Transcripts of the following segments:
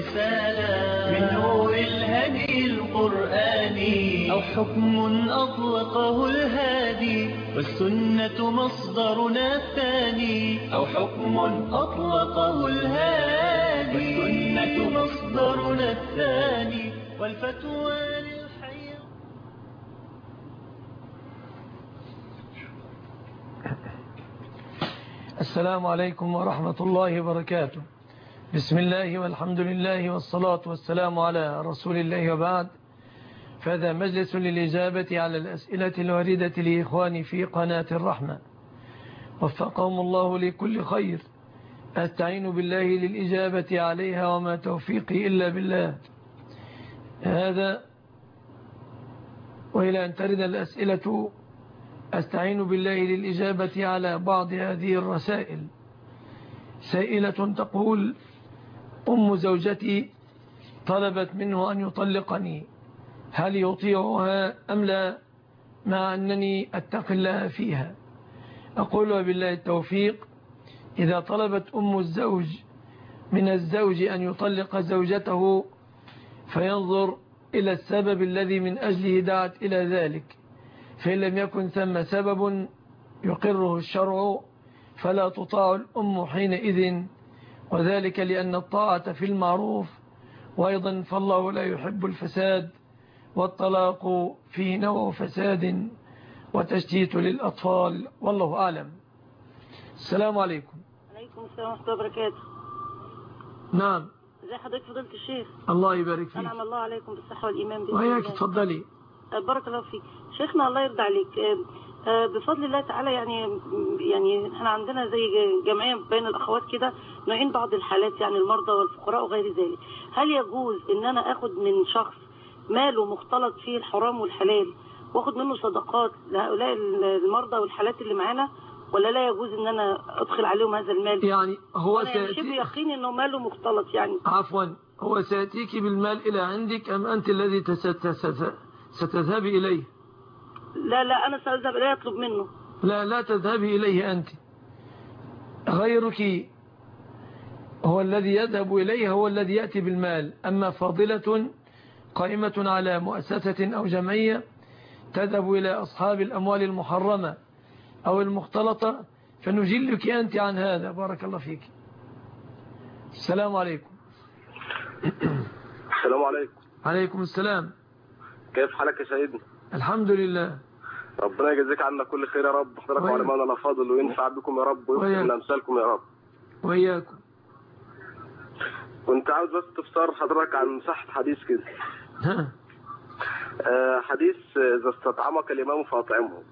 رسالة من نور الهدي القرآني، أو حكم أطلقه الهادي والسنة مصدرنا الثاني، أو حكم أطلقه الهادي والسنة مصدرنا الثاني، والفتوى للحي. السلام عليكم ورحمة الله وبركاته. بسم الله والحمد لله والصلاة والسلام على رسول الله، وبعد. فهذا مجلس للإجابة على الأسئلة الواردة لإخواني في قناة الرحمة، وفقهم الله لكل خير. أستعين بالله للإجابة عليها، وما توفيقي إلا بالله. هذا وإلى أن ترد الأسئلة أستعين بالله للإجابة على بعض هذه الرسائل. سائلة تقول: أم زوجتي طلبت منه أن يطلقني، هل يطيعها أم لا، مع أنني أتقي الله فيها؟ أقول وبالله التوفيق. إذا طلبت أم الزوج من الزوج أن يطلق زوجته، فينظر إلى السبب الذي من أجله دعت إلى ذلك، فإن لم يكن ثم سبب يقره الشرع فلا تطاع الأم حينئذ، وذلك لأن الطاعة في المعروف، وأيضا فالله لا يحب الفساد، والطلاق فيه نوع فساد وتشتيت للأطفال، والله أعلم. السلام عليكم. عليكم السلام ورحمة الله وبركاته. نعم. ازي حضرتك فضيلة الشيخ؟ الله يبارك فيك. أنعم الله عليكم بالصحة والإيمان بإذن وياك، الله. تفضلي. بارك الله فيك شيخنا، الله يرضى عليك. بفضل الله تعالى، يعني احنا عندنا زي جمعية بين الأخوات كده، نوعين بعض الحالات، يعني المرضى والفقراء وغير ذلك. هل يجوز ان انا اخد من شخص ماله مختلط فيه الحرام والحلال واخد منه صدقات لهؤلاء المرضى والحالات اللي معانا، ولا لا يجوز ان انا ادخل عليهم هذا المال؟ يعني هو شبه يقين انه ماله مختلط يعني. عفوا، هو سيأتيك بالمال الى عندك ام انت الذي ستذهبي اليه؟ لا انا سأذهب اليه اطلب منه. لا تذهبي اليه انت، غيرك هو الذي يذهب اليه، هو الذي يأتي بالمال. اما فاضلة قائمة على مؤسسة او جمعية تذهب الى اصحاب الاموال المحرمة أو المختلطة، فنجلك أنت عن هذا. بارك الله فيك. السلام عليكم. السلام عليكم. عليكم السلام. كيف حالك يا سيدنا؟ الحمد لله. ربنا يجزيك عنا كل خير يا رب، حضرتك وعلماءنا الأفاضل، وينفع بكم يا رب، ويغفر من أمثالكم يا رب. وإياكم. كنت عاوز بس تفسر حضرتك عن صحة حديث كده. حديث إذا استطعمك الإمام فأطعمه.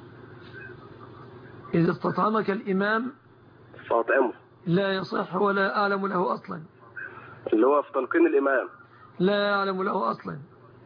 إذا استطعمك الإمام فأطعمه. لا يصح ولا أعلم له أصلا. اللي هو في تلقين الإمام. لا أعلم له أصلا.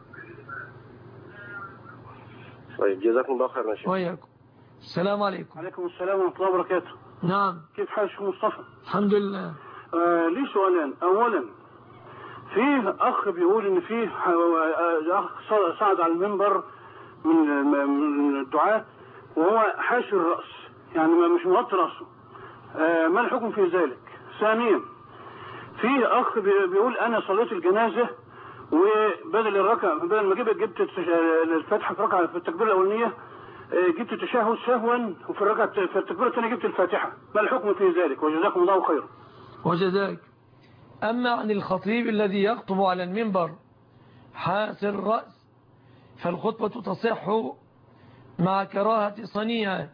طيب جزاكم الله خير يا شيخ. وإياكم. السلام عليكم. عليكم السلام ورحمة الله وبركاته. نعم. كيف حال الشيخ مصطفى؟ الحمد لله. لي سؤالين. أولا، فيه أخ بيقول إن فيه أخ صعد على المنبر من الدعاة وهو حاشي الرأس، يعني مش مغطي رأسه. ما الحكم في ذلك؟ ثانيا، فيه أخ بيقول أنا صليت الجنازة وبدل الركعة، بدل ما جبت الفاتحة في ركعة في التكبيرة الأولانية جبت التشهد سهوا، وفي الركعة في التكبيرة الثانية جبت الفاتحة. ما الحكم في ذلك؟ وجزاكم الله خيرا. وجزاك. أما عن الخطيب الذي يخطب على المنبر حاسر الرأس، فالخطبة تصح مع كراهة صنيعه.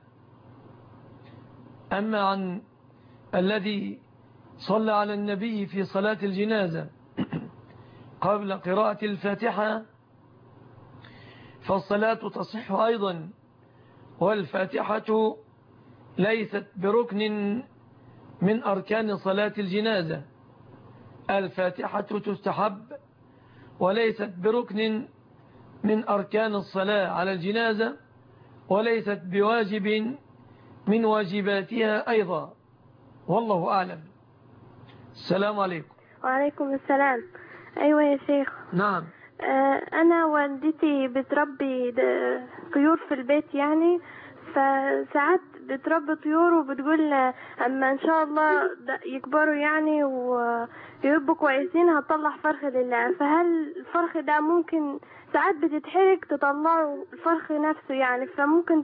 أما عن الذي صلى على النبي في صلاة الجنازة قبل قراءة الفاتحة، فالصلاة تصح أيضا، والفاتحة ليست بركن من أركان صلاة الجنازة. الفاتحة تستحب وليست بركن من أركان الصلاة على الجنازة، وليست بواجب من واجباتها أيضا، والله أعلم. السلام عليكم. وعليكم السلام. أيوة يا شيخ. نعم. أنا والدتي بتربي طيور في البيت يعني، فساعات بتربي طيور وبتقول اما ان شاء الله يكبروا يعني ويبقوا كويسين هتطلع فرخ لله. فهل الفرخ ده ممكن ساعات بتتحرق تطلعوا الفرخ نفسه يعني، فممكن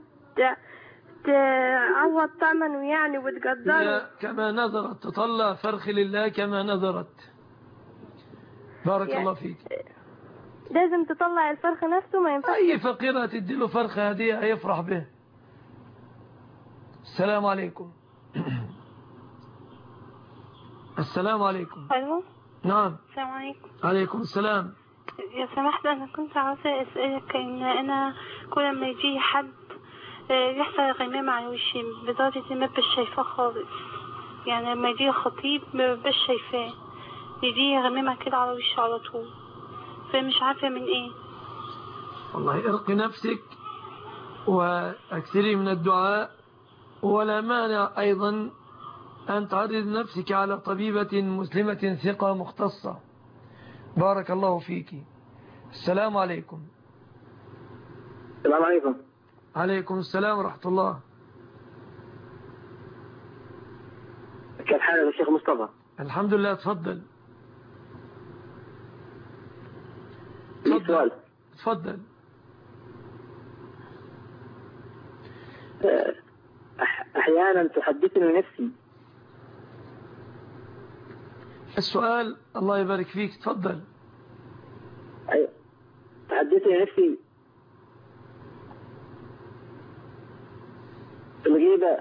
تعوض ثمنه يعني وتقدره كما نذرت تطلع فرخ لله كما نذرت. بارك يعني الله فيك. لازم تطلع الفرخ نفسه، ما ينفعش أي فقيرة تديله فرخ هدية هيفرح به. السلام عليكم. السلام عليكم. أيوة. نعم. السلام عليكم. عليكم السلام. يا سمحت أنا كنت عاوزة أسألك إن أنا كل ما يجي حد يحصل غمام على وشي لدرجة ما بش شايفاه خالص. يعني لما يجي خطيب ما بش شايفاه، يجي غمامة كده على وشي على طول، فمش عارفة من إيه. والله ارقي نفسك واكثري من الدعاء، ولا مانع أيضا أن تعرض نفسك على طبيبة مسلمة ثقة مختصة. بارك الله فيك. السلام عليكم. السلام عليكم. عليكم السلام ورحمة الله. كيف حالك يا شيخ مصطفى؟ الحمد لله. تفضل. سؤال. تفضل. أحيانا تحدثني نفسي. السؤال. الله يبارك فيك. تفضل. تحدثني نفسي في الغيبة.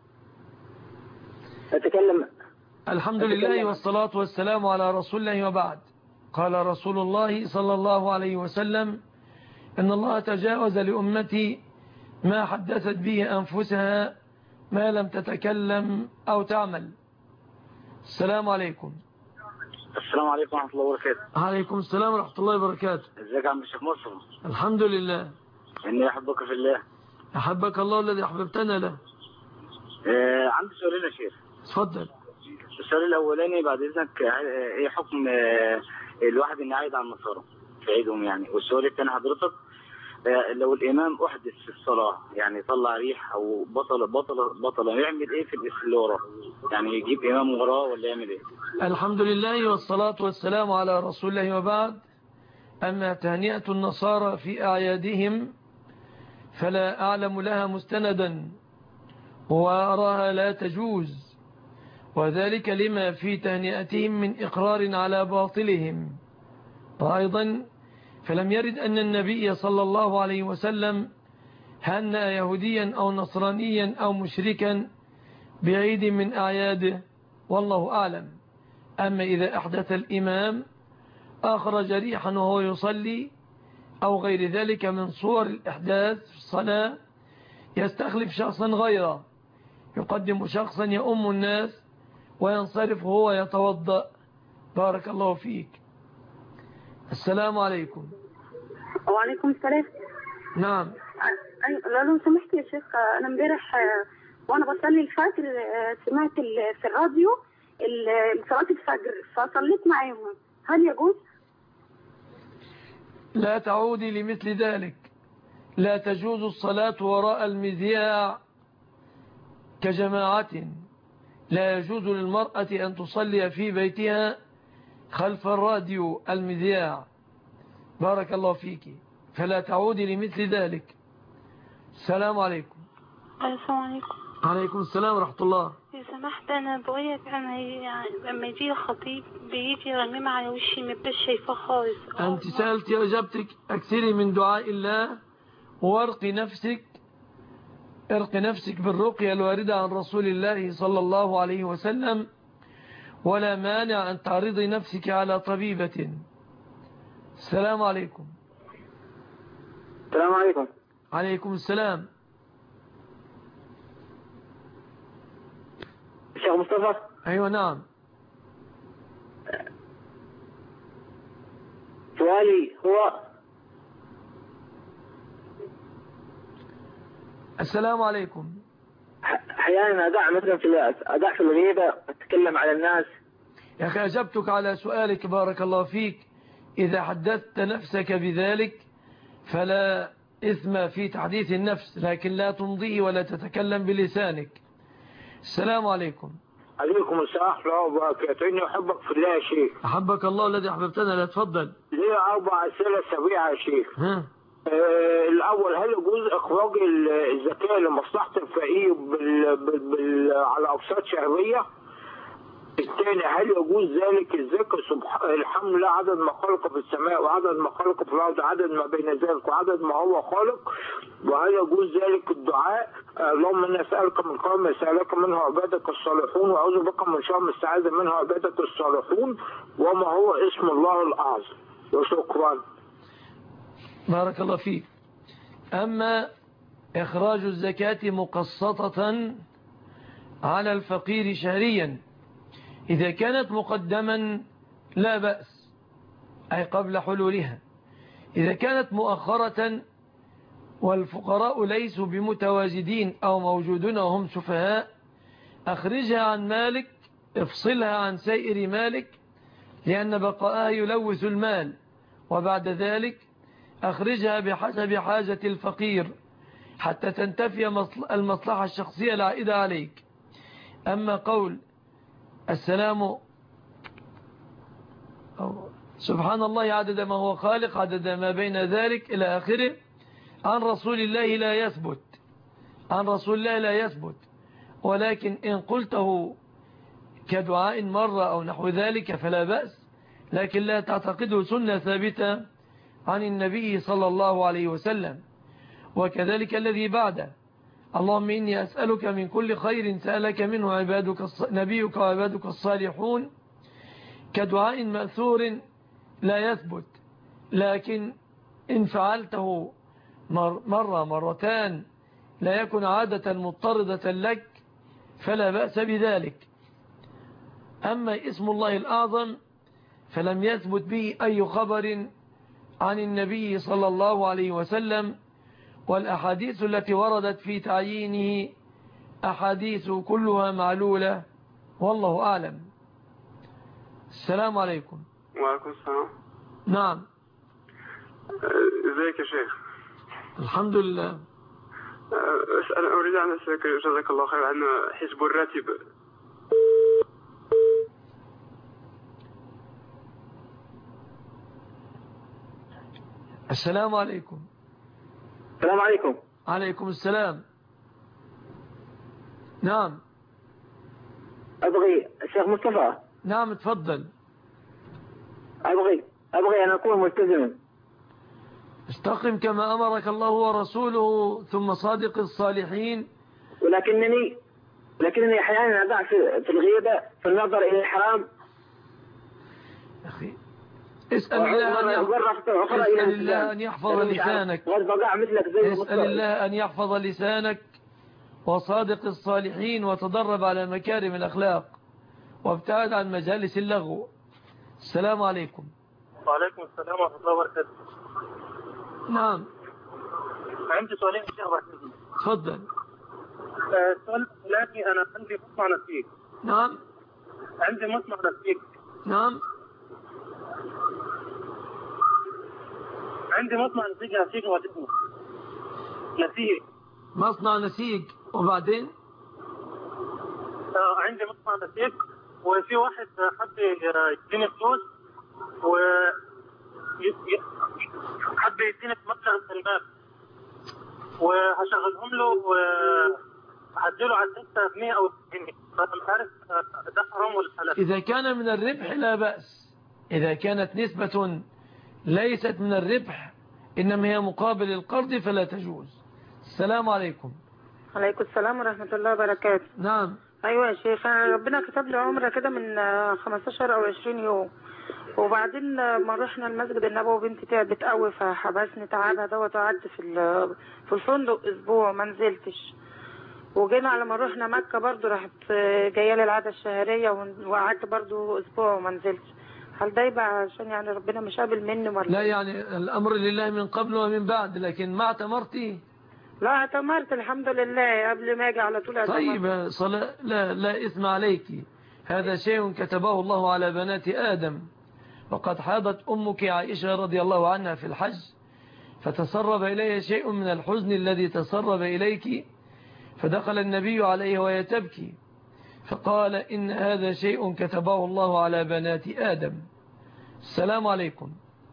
أتكلم. الحمد لله والصلاة والسلام على رسول الله وبعد. قال رسول الله صلى الله عليه وسلم: إن الله تجاوز لأمتي ما حدثت به أنفسها ما لم تتكلم أو تعمل. السلام عليكم. السلام عليكم ورحمة الله وبركاته. عليكم السلام ورحمة الله وبركاته. ازيك يا عم الشيخ مصطفى؟ الحمد لله. إني أحبك في الله. أحبك الله الذي أحببتنا له. عندي سؤالين يا شيخ. تفضل. السؤال الأولاني بعد إذنك، إيه حكم الواحد إنه يعيد على النصارى في عيدهم يعني؟ والسؤال الثاني حضرتك، لو الإمام أحدث في الصلاة يعني طلع ريح أو بطل يعمل إيه في اللي وراه؟ يعني يجيب إمام وراه ولا يعمل إيه؟ الحمد لله والصلاة والسلام على رسول الله وبعد. أما تهنئة النصارى في أعيادهم فلا أعلم لها مستندا وأراها لا تجوز، وذلك لما في تهنئتهم من إقرار على باطلهم. وأيضا فلم يرد أن النبي صلى الله عليه وسلم هنأ يهوديا أو نصرانيا أو مشركا بعيد من أعياده، والله أعلم. أما إذا أحدث الإمام أخرج ريحا وهو يصلي أو غير ذلك من صور الإحداث في الصلاة، يستخلف شخصا غيره، يقدم شخصا يؤم الناس وينصرف هو يتوضأ. بارك الله فيك. السلام عليكم. وعليكم السلام. نعم. لو سمحت يا شيخ، أنا امبارح وأنا بصلي الفجر سمعت في الراديو صلاة الفجر فصليت معاهم، هل يجوز؟ لا تعودي لمثل ذلك. لا تجوز الصلاة وراء المذياع كجماعة. لا يجوز للمرأة أن تصلي في بيتها خلف الراديو المذياع. بارك الله فيك. فلا تعودي لمثل ذلك. السلام عليكم. السلام عليكم. عليكم السلام ورحمة الله. يا سمحت أنا بقولك أنا يعني لما يجي خطيب بيجي غمامة على وشي مبقاش شايفاه خالص. أنت سألتي وأجبتك. أكثري من دعاء الله وارقي نفسك. ارقي نفسك بالرقية الواردة عن رسول الله صلى الله عليه وسلم، ولا مانع أن تعرضي نفسك على طبيبة. السلام عليكم. السلام عليكم. عليكم السلام. الشيخ مصطفى؟ أيوة نعم. سؤالي هو السلام عليكم. أحيانا أدع مثلا أدع في الغيبة أتكلم على الناس. يا أخي أجبتك على سؤالك بارك الله فيك. إذا حدثت نفسك بذلك فلا إثم في تحديث النفس، لكن لا تمضيه ولا تتكلم بلسانك. السلام عليكم. عليكم السلام ورحمة الله وبركاته. إني أحبك في الله يا شيخ. أحبك الله الذي أحببتنا. لا تفضل. لي 4 أسئلة سريعة يا شيخ. الأول، هل يجوز إخراج الزكاة لمصلحة الفقير على أقساط شهرية؟ الثاني، هل يجوز ذلك الذكر الحمد لله عدد ما خلق في السماء وعدد ما خلق في الأرض، عدد ما بين ذلك وعدد ما هو خالق؟ وهل يجوز ذلك الدعاء اللهم إني أسألك من قوم يسألك منه عبادك الصالحون وأعوذ بك من شر ما استعاذ منه عبادك الصالحون، وما هو اسم الله الأعظم؟ وشكرا. بارك الله فيك. أما إخراج الزكاة مقسطة على الفقير شهريا إذا كانت مقدما لا بأس، أي قبل حلولها. إذا كانت مؤخرة والفقراء ليسوا بمتواجدين أو موجودون وهم سفهاء، أخرجها عن مالك، افصلها عن سائر مالك، لأن بقاءها يلوث المال، وبعد ذلك أخرجها بحسب حاجة الفقير حتى تنتفي المصلحة الشخصية العائدة عليك. أما قول السلام سبحان الله عدد ما هو خالق عدد ما بين ذلك إلى آخره عن رسول الله لا يثبت، عن رسول الله لا يثبت، ولكن إن قلته كدعاء مرة أو نحو ذلك فلا بأس، لكن لا تعتقده سنة ثابتة عن النبي صلى الله عليه وسلم. وكذلك الذي بعده، اللهم إني أسألك من كل خير سألك منه نبيك وعبادك الصالحون، كدعاء مأثور لا يثبت، لكن إن فعلته مرة مرتان لا يكن عادة مضطردة لك فلا بأس بذلك. أما اسم الله الأعظم فلم يثبت به أي خبر عن النبي صلى الله عليه وسلم، والأحاديث التي وردت في تعيينه أحاديث كلها معلولة، والله أعلم. السلام عليكم. وعليكم السلام. نعم. ازيك يا شيخ؟ الحمد لله. أنا أريد أن أسألك جزاك الله خير عن حزب الراتب. السلام عليكم. السلام عليكم. عليكم السلام. نعم. أبغي الشيخ مصطفى. نعم تفضل. أبغي أن أكون ملتزما. استقم كما أمرك الله ورسوله ثم صادق الصالحين. ولكنني أحيانا أضع في الغيبة، في النظر إلى الحرام. أخي اسأل الله أن يحفظ لسانك. اسأل الله أن يحفظ لسانك وصادق الصالحين، وتدرب على مكارم الأخلاق وابتعد عن مجالس اللغو. السلام عليكم. وعليكم السلام ورحمة الله وبركاته. نعم. عندي سؤالين يا شيخ رحمة. تفضل. السؤال الثاني، أنا عندي مصنع نسيج. نعم. عندي مصنع نسيج. نعم. عندي مصنع نسيج نسيج. مصنع نسيج، وبعدين؟ عندي مصنع نسيج، وفي واحد حب يديني فلوس حب يديني مبلغ من المال، وهشغلهم له وهديله على 6 جنيه أو جنيه، فأنا مش عارف ده حرام ولا حلال. إذا كان من الربح لا بأس، إذا كانت نسبة ليست من الربح إنما هي مقابل القرض فلا تجوز. السلام عليكم. عليكم السلام ورحمة الله وبركاته. نعم. أيوة يا شيخ، ربنا كتب لي عمرة كده من 15 أو 20 يوم، وبعدين ما رحنا المسجد النبوي بنتي تعبت قوي فحبسني تعبها دوت، وقعدت في الفندق أسبوع ما نزلتش، وجينا على ما رحنا مكة برضو راحت جايه لي العادة الشهرية وقعدت برضو أسبوع وما نزلتش. هل ده يبقى عشان يعني ربنا مش قابل مني ولا؟ لا، يعني الأمر لله من قبل ومن بعد، لكن ما اعتمرتي؟ لا اعتمرت الحمد لله، قبل ما اجي على طول اعتمرت. طيب صلاة لا إثم عليك، هذا شيء كتبه الله على بنات آدم. وقد حاضت أمك عائشة رضي الله عنها في الحج فتسرب إلي شيء من الحزن الذي تسرب إليك، فدخل النبي عليه وهي تبكي فقال إن هذا شيء كتبه الله على بنات آدم. السلام عليكم.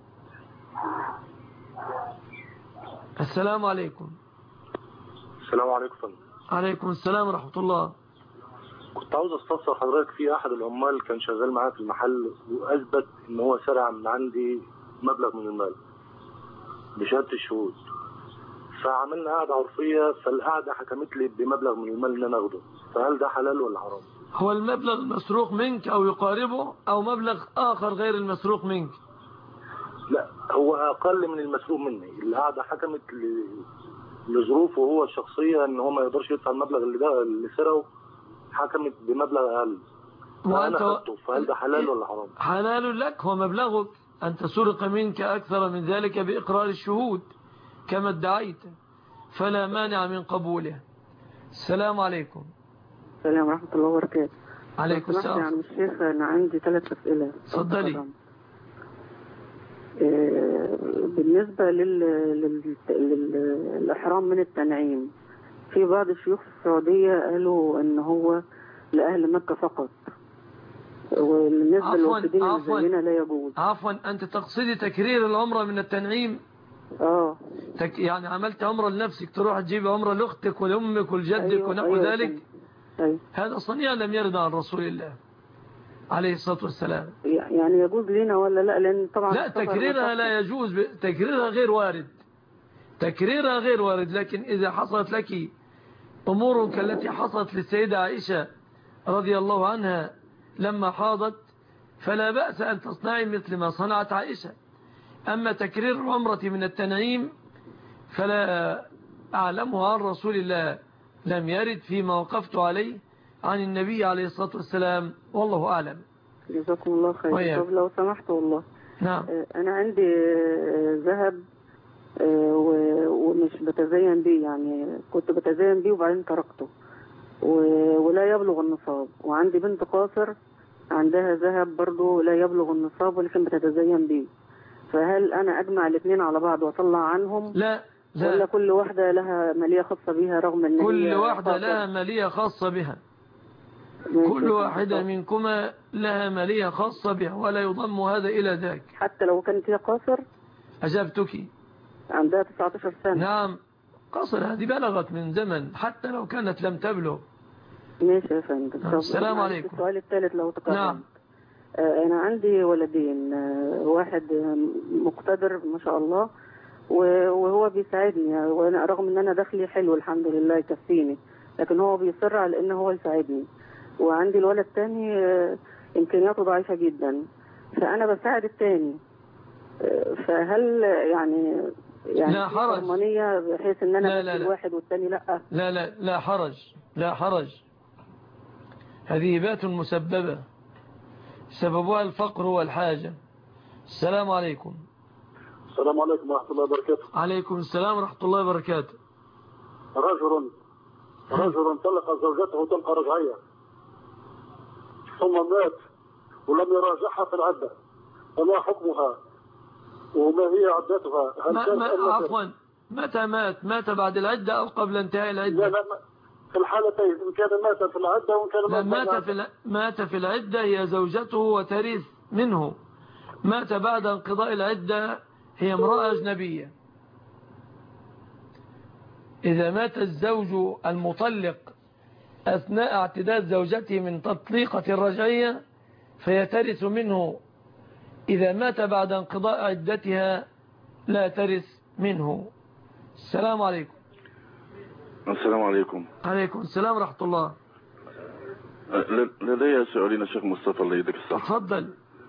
السلام عليكم. السلام عليكم. عليكم السلام ورحمة الله. كنت عاوز استفسر حضرتك، في احد العمال كان شغال معايا في المحل واثبت ان هو سرق من عندي مبلغ من المال بشهاده الشهود، فعملنا قاعده عرفيه، فالقاعده حكمت لي بمبلغ من المال ان انا اخده، فهل ده حلال ولا حرام؟ هو المبلغ المسروق منك او يقاربه او مبلغ اخر غير المسروق منك؟ لا، هو اقل من المسروق مني. القاعده حكمت لظروفه هو الشخصيه ان هو ما يقدرش يدفع المبلغ اللي سرقه، حكمت بمبلغ اقل، فانا خدته، فهل ده حلال ولا حرام؟ حلال لك، هو مبلغك، انت سرق منك اكثر من ذلك باقرار الشهود كما ادعيت، فلا مانع من قبوله. السلام عليكم. السلام ورحمة الله وبركاته. عليكم السلام. يعني الشيخ أنا عندي 3 أسئلة. اتفضلي. بالنسبة للإحرام من التنعيم، في بعض الشيوخ في السعودية قالوا إن هو لأهل مكة فقط، وبالنسبة للوافدين المزينة لا يجوز. عفوا، أنت تقصدي تكرير العمرة من التنعيم؟ يعني عملت عمرة لنفسك، تروح تجيب عمرة لأختك ولأمك ولجدك ونحو ذلك. هذا صنيع لم يرد عن رسول الله عليه الصلاة والسلام. يعني يجوز لنا ولا لا؟ لأن طبعا لا، تكريرها لا يجوز، تكريرها غير وارد، تكريرها غير وارد. لكن إذا حصلت لك أمور كالتي حصلت للسيدة عائشة رضي الله عنها لما حاضت، فلا بأس أن تصنعي مثل ما صنعت عائشة. أما تكرير العمرة من التنعيم فلا أعلمه عن رسول الله، لم يرد فيما وقفت عليه عن النبي عليه الصلاة والسلام، والله أعلم. جزاكم الله خير. طب لو سمحت والله، نعم، أنا عندي ذهب ومش بتزين بيه، يعني كنت بتزين بيه وبعدين تركته ولا يبلغ النصاب، وعندي بنت قاصر عندها ذهب برضو لا يبلغ النصاب ولكن بتتزين بيه، فهل أنا أجمع الاثنين على بعض وأطلع عنهم؟ لا، ولا كل واحدة لها مالية خاصة بها رغم أن كل واحدة لها مالية خاصة بها، كل واحدة منكما لها مالية خاصة بها، ولا يضم هذا إلى ذاك. حتى لو كانت هي قاصر؟ أجابتك. عندها 19 سنة. نعم، قاصر هذه بلغت من زمن حتى لو كانت لم تبلغ. ماشي يا فندم. السلام عليكم. السؤال الثالث لو تكرم. نعم. أنا عندي ولدين، واحد مقتدر ما شاء الله وهو بيساعدني، وأنا رغم أن أنا دخلي حلو الحمد لله يكفيني، لكن هو بيصر على أنه هو يساعدني. وعندي الولد الثاني إمكانياته ضعيفة جدا، فأنا بساعد الثاني، فهل يعني لا حرج بحيث أن أنا لا الواحد والثاني لا؟ لا حرج، لا حرج. هذه هبات مسببة سببها الفقر والحاجة. السلام عليكم. السلام عليكم ورحمة الله وبركاته. عليكم السلام ورحمة الله وبركاته. رجل طلق زوجته طلقة رجعية ثم مات ولم يراجعها في العدة، فما حكمها وما هي عدتها؟ عفوا، متى مات بعد العدة أو قبل انتهاء العدة؟ لا، في الحالتين، إن كان مات في العدة وإن كان مات في العدة هي زوجته وترث منه. مات بعد انقضاء العدة هي امرأة أجنبية. إذا مات الزوج المطلق أثناء اعتداد زوجته من تطليقة الرجعية فيترث منه، إذا مات بعد انقضاء عدتها لا ترث منه. السلام عليكم. السلام عليكم. عليكم السلام ورحمة الله. لدي سؤالين يا شيخ مصطفى الله يديك الصحة. تفضل.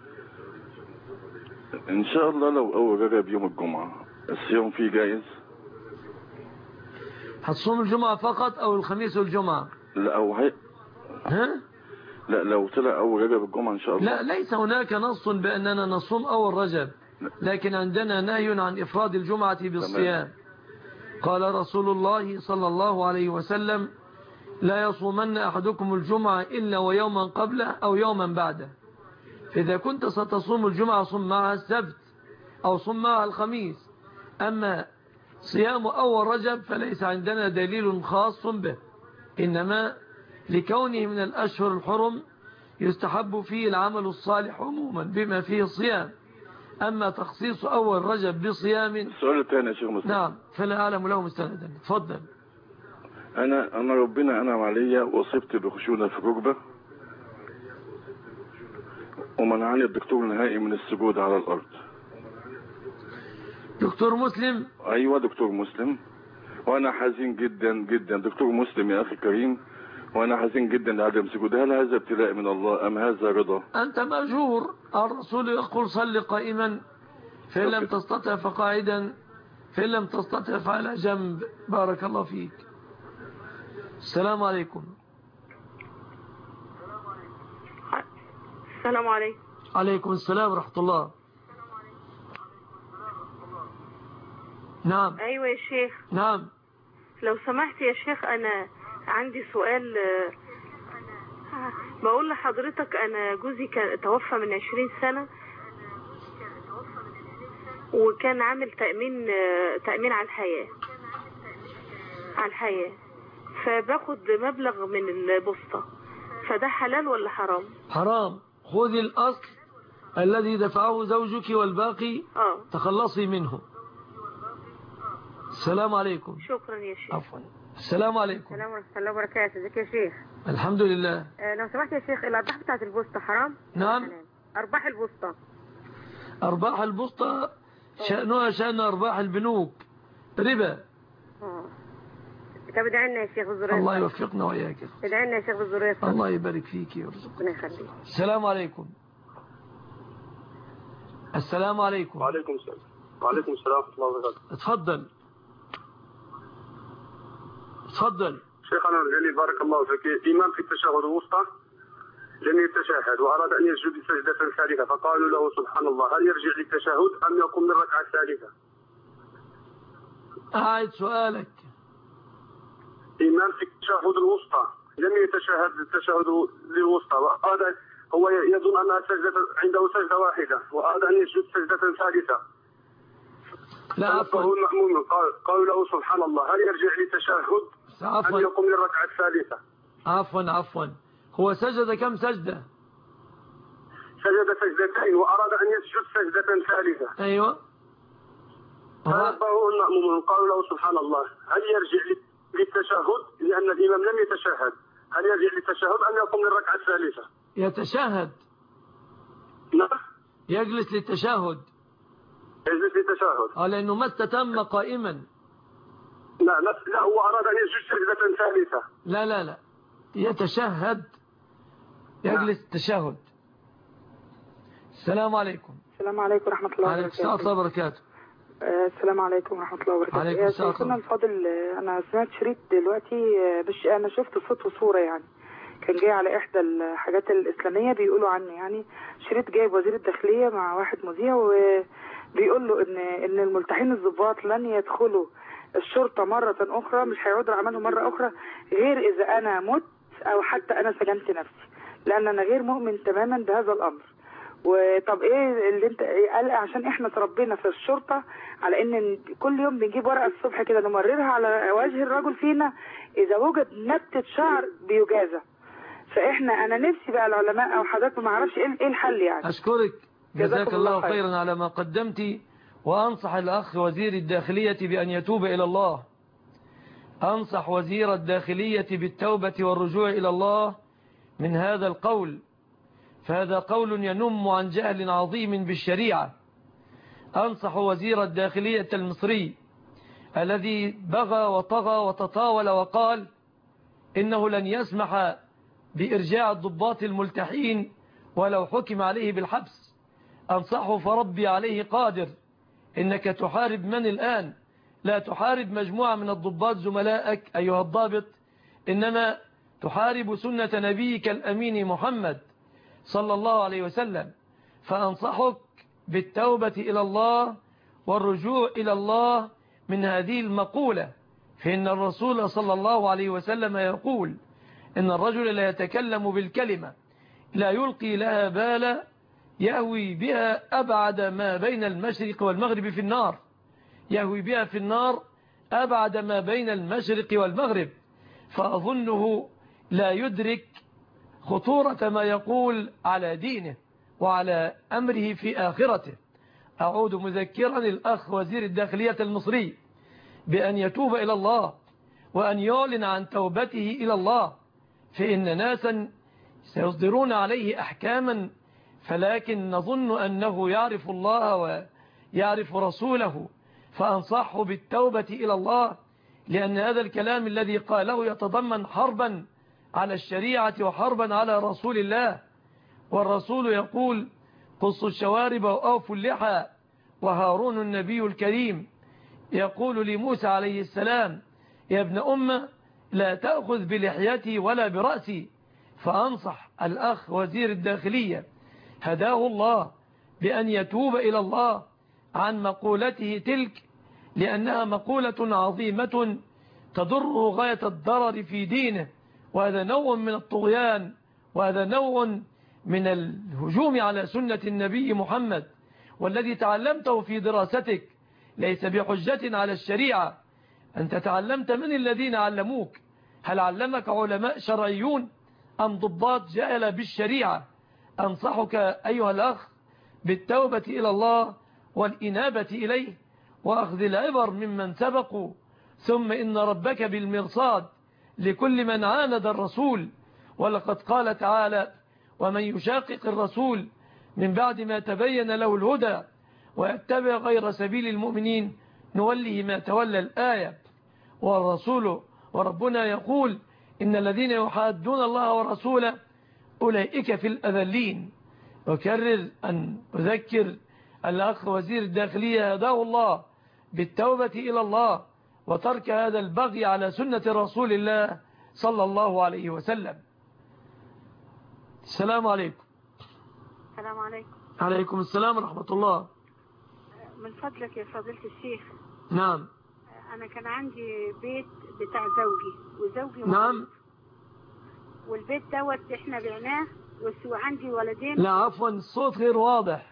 إن شاء الله لو أول رجب يوم الجمعة الصيام فيه جائز؟ هتصوم الجمعة فقط أو الخميس والجمعة؟ لا لا، لو طلع أول رجب الجمعة إن شاء الله. لا، ليس هناك نص بأننا نصوم أول رجب، لكن عندنا نهي عن إفراد الجمعة بالصيام. قال رسول الله صلى الله عليه وسلم: لا يصومن أحدكم الجمعة إلا ويوما قبله أو يوما بعده. فإذا كنت ستصوم الجمعة صم معها السبت أو صم معها الخميس، أما صيام أول رجب فليس عندنا دليل خاص به، إنما لكونه من الأشهر الحرم يستحب فيه العمل الصالح عموما بما فيه الصيام. أما تخصيص أول رجب بصيام السؤال الثاني يا شيخ مصطفى. نعم فلا أعلم له مستندا. تفضل. أنا ربنا أنعم علي وأصبت بخشونة في الركبة ومنعني الدكتور نهائي من السجود على الأرض. دكتور مسلم؟ أيوة دكتور مسلم، وأنا حزين جدا جدا. دكتور مسلم يا أخي الكريم، وأنا حزين جدا لعدم سجود. هل هذا ابتلاء من الله أم هذا رضا؟ أنت مأجور. الرسول يقول صل قائما، فإن لم تستطع فقاعدا، فإن لم تستطع فعلى جنب. بارك الله فيك. السلام عليكم. السلام عليكم. عليكم السلام ورحمة الله. نعم. أيوة يا شيخ. نعم. لو سمحت يا شيخ أنا عندي سؤال. بقول لحضرتك أنا جوزي كان توفى من 20 سنة وكان عامل تأمين على الحياة فباخد مبلغ من البسطة، فده حلال ولا حرام؟ حرام. خذي الأصل الذي دفعه زوجك والباقي تخلصي منه. السلام عليكم. شكرا يا شيخ. عفوا. السلام عليكم. السلام ورحمة الله وبركاته. ازيك يا شيخ؟ الحمد لله. لو سمحت يا شيخ الأرباح بتاعت البوسطة حرام؟ نعم. أرباح البوسطة. أرباح البوسطة شأنها شأن أرباح البنوك، ربا. طب ادعي لنا يا شيخ بالذرية. الله يوفقنا وإياك. ادعي لنا يا شيخ بالذرية. الله يبارك فيك ويرزقك. ربنا يخليك. السلام عليكم. السلام عليكم. وعليكم السلام. وعليكم السلام ورحمة الله وبركاته. اتفضل. تفضل. شيخنا الجليل بارك الله فيك، إمام في التشهد الوسطى لم يتشهد وأراد أن يسجد سجدة ثالثة فقالوا له سبحان الله هل يرجع للتشهد أم يقوم من الركعة الثالثة؟ أعد سؤالك. إمام في التشهد الوسطى لم يتشهد التشهد الوسطى وأراد هو يظن أنها عنده سجدة واحدة وأراد أن يسجد سجدة ثالثة. لا عفوا. المأموم قالوا له سبحان الله هل يرجع للتشهد أم يقوم من الركعة الثالثة؟ عفوا. هو سجد كم سجدة؟ سجد سجدتين وأراد أن يسجد سجدة ثالثة. أيوة. فنبهه المأمومون قالوا له سبحان الله هل يرجع للتشهد لأن الإمام لم يتشهد، هل يرجع للتشهد أم يقوم من الركعة الثالثة؟ يتشهد. نعم. يجلس للتشهد. يجلس للتشهد. لأنه ما استتم قائما. لا هو أراد أن يسجد سجدة ثالثة. لا يتشهد، يجلس التشهد. السلام عليكم. السلام عليكم ورحمة الله وبركاته. عليكم السلام وبركاته. السلام عليكم ورحمة الله وبركاته. عليكم السلام. شيخنا الفاضل أنا سمعت شريط دلوقتي أنا شفت صوت وصورة يعني كان جاي على إحدى الحاجات الإسلامية بيقولوا عنه يعني شريط جايب وزير الداخلية مع واحد مذيع وبيقول له إن الملتحين الضباط لن يدخلوا الشرطة مرة أخرى، مش هيعودوا عملهم مرة أخرى غير إذا أنا مت أو حتى أنا سجنت نفسي، لأن أنا غير مؤمن تماما بهذا الأمر. وطب ايه اللي انت قال عشان احنا تربينا في الشرطة على ان كل يوم بنجيب ورقة الصبح كده نمررها على وجه الرجل فينا اذا وجد نبتة شعر بيجازى. انا نفسي بقى العلماء او حضرتك ما اعرفش ايه الحل يعني. اشكرك جزاك الله خيرا على ما قدمتي، وانصح الاخ وزير الداخلية بان يتوب الى الله. انصح وزير الداخلية بالتوبة والرجوع الى الله من هذا القول، فهذا قول ينم عن جهل عظيم بالشريعة. أنصح وزير الداخلية المصري الذي بغى وطغى وتطاول وقال إنه لن يسمح بإرجاع الضباط الملتحين ولو حكم عليه بالحبس. أنصحه فربي عليه قادر. إنك تحارب من الآن؟ لا تحارب مجموعة من الضباط زملائك أيها الضابط، إنما تحارب سنة نبيك الأمين محمد صلى الله عليه وسلم. فأنصحك بالتوبة إلى الله والرجوع إلى الله من هذه المقولة، فإن الرسول صلى الله عليه وسلم يقول إن الرجل لا يتكلم بالكلمة لا يلقي لها بالا يأوي بها أبعد ما بين المشرق والمغرب في النار. يهوي بها في النار أبعد ما بين المشرق والمغرب، فأظنه لا يدرك خطورة ما يقول على دينه وعلى أمره في آخرته. أعود مذكرا الأخ وزير الداخلية المصري بأن يتوب إلى الله وأن يعلن عن توبته إلى الله، فإن ناسا سيصدرون عليه أحكاما، فلكن نظن أنه يعرف الله ويعرف رسوله، فأنصحه بالتوبة إلى الله، لأن هذا الكلام الذي قاله يتضمن حربا على الشريعة وحربا على رسول الله، والرسول يقول قصوا الشوارب وأوفوا اللحى، وهارون النبي الكريم يقول لموسى عليه السلام يا ابن أمة لا تأخذ بلحيتي ولا برأسي. فأنصح الأخ وزير الداخلية هداه الله بأن يتوب إلى الله عن مقولته تلك، لأنها مقولة عظيمة تضره غاية الضرر في دينه، وهذا نوع من الطغيان، وهذا نوع من الهجوم على سنة النبي محمد، والذي تعلمته في دراستك ليس بحجة على الشريعة. أنت تعلمت من الذين علموك؟ هل علمك علماء شرعيون أم ضباط جهل بالشريعة؟ أنصحك أيها الأخ بالتوبة إلى الله والإنابة إليه وأخذ العبر ممن سبقوا، ثم إن ربك بالمرصاد لكل من عاند الرسول. ولقد قال تعالى ومن يشاقق الرسول من بعد ما تبين له الهدى ويتبع غير سبيل المؤمنين نوله ما تولى الآية. والرسول وربنا يقول إن الذين يحادون الله ورسوله أولئك في الأذلين. وكرر أن أذكر الأخ وزير الداخلية هداه الله بالتوبة إلى الله وترك هذا البغي على سنة رسول الله صلى الله عليه وسلم. السلام عليكم. السلام عليكم. عليكم السلام ورحمة الله. من فضلك يا فضيلة الشيخ. نعم. أنا كان عندي بيت بتاع وزوجي نعم. والبيت دوت إحنا بعناه وعندي ولدين. لا عفوا الصوت غير واضح.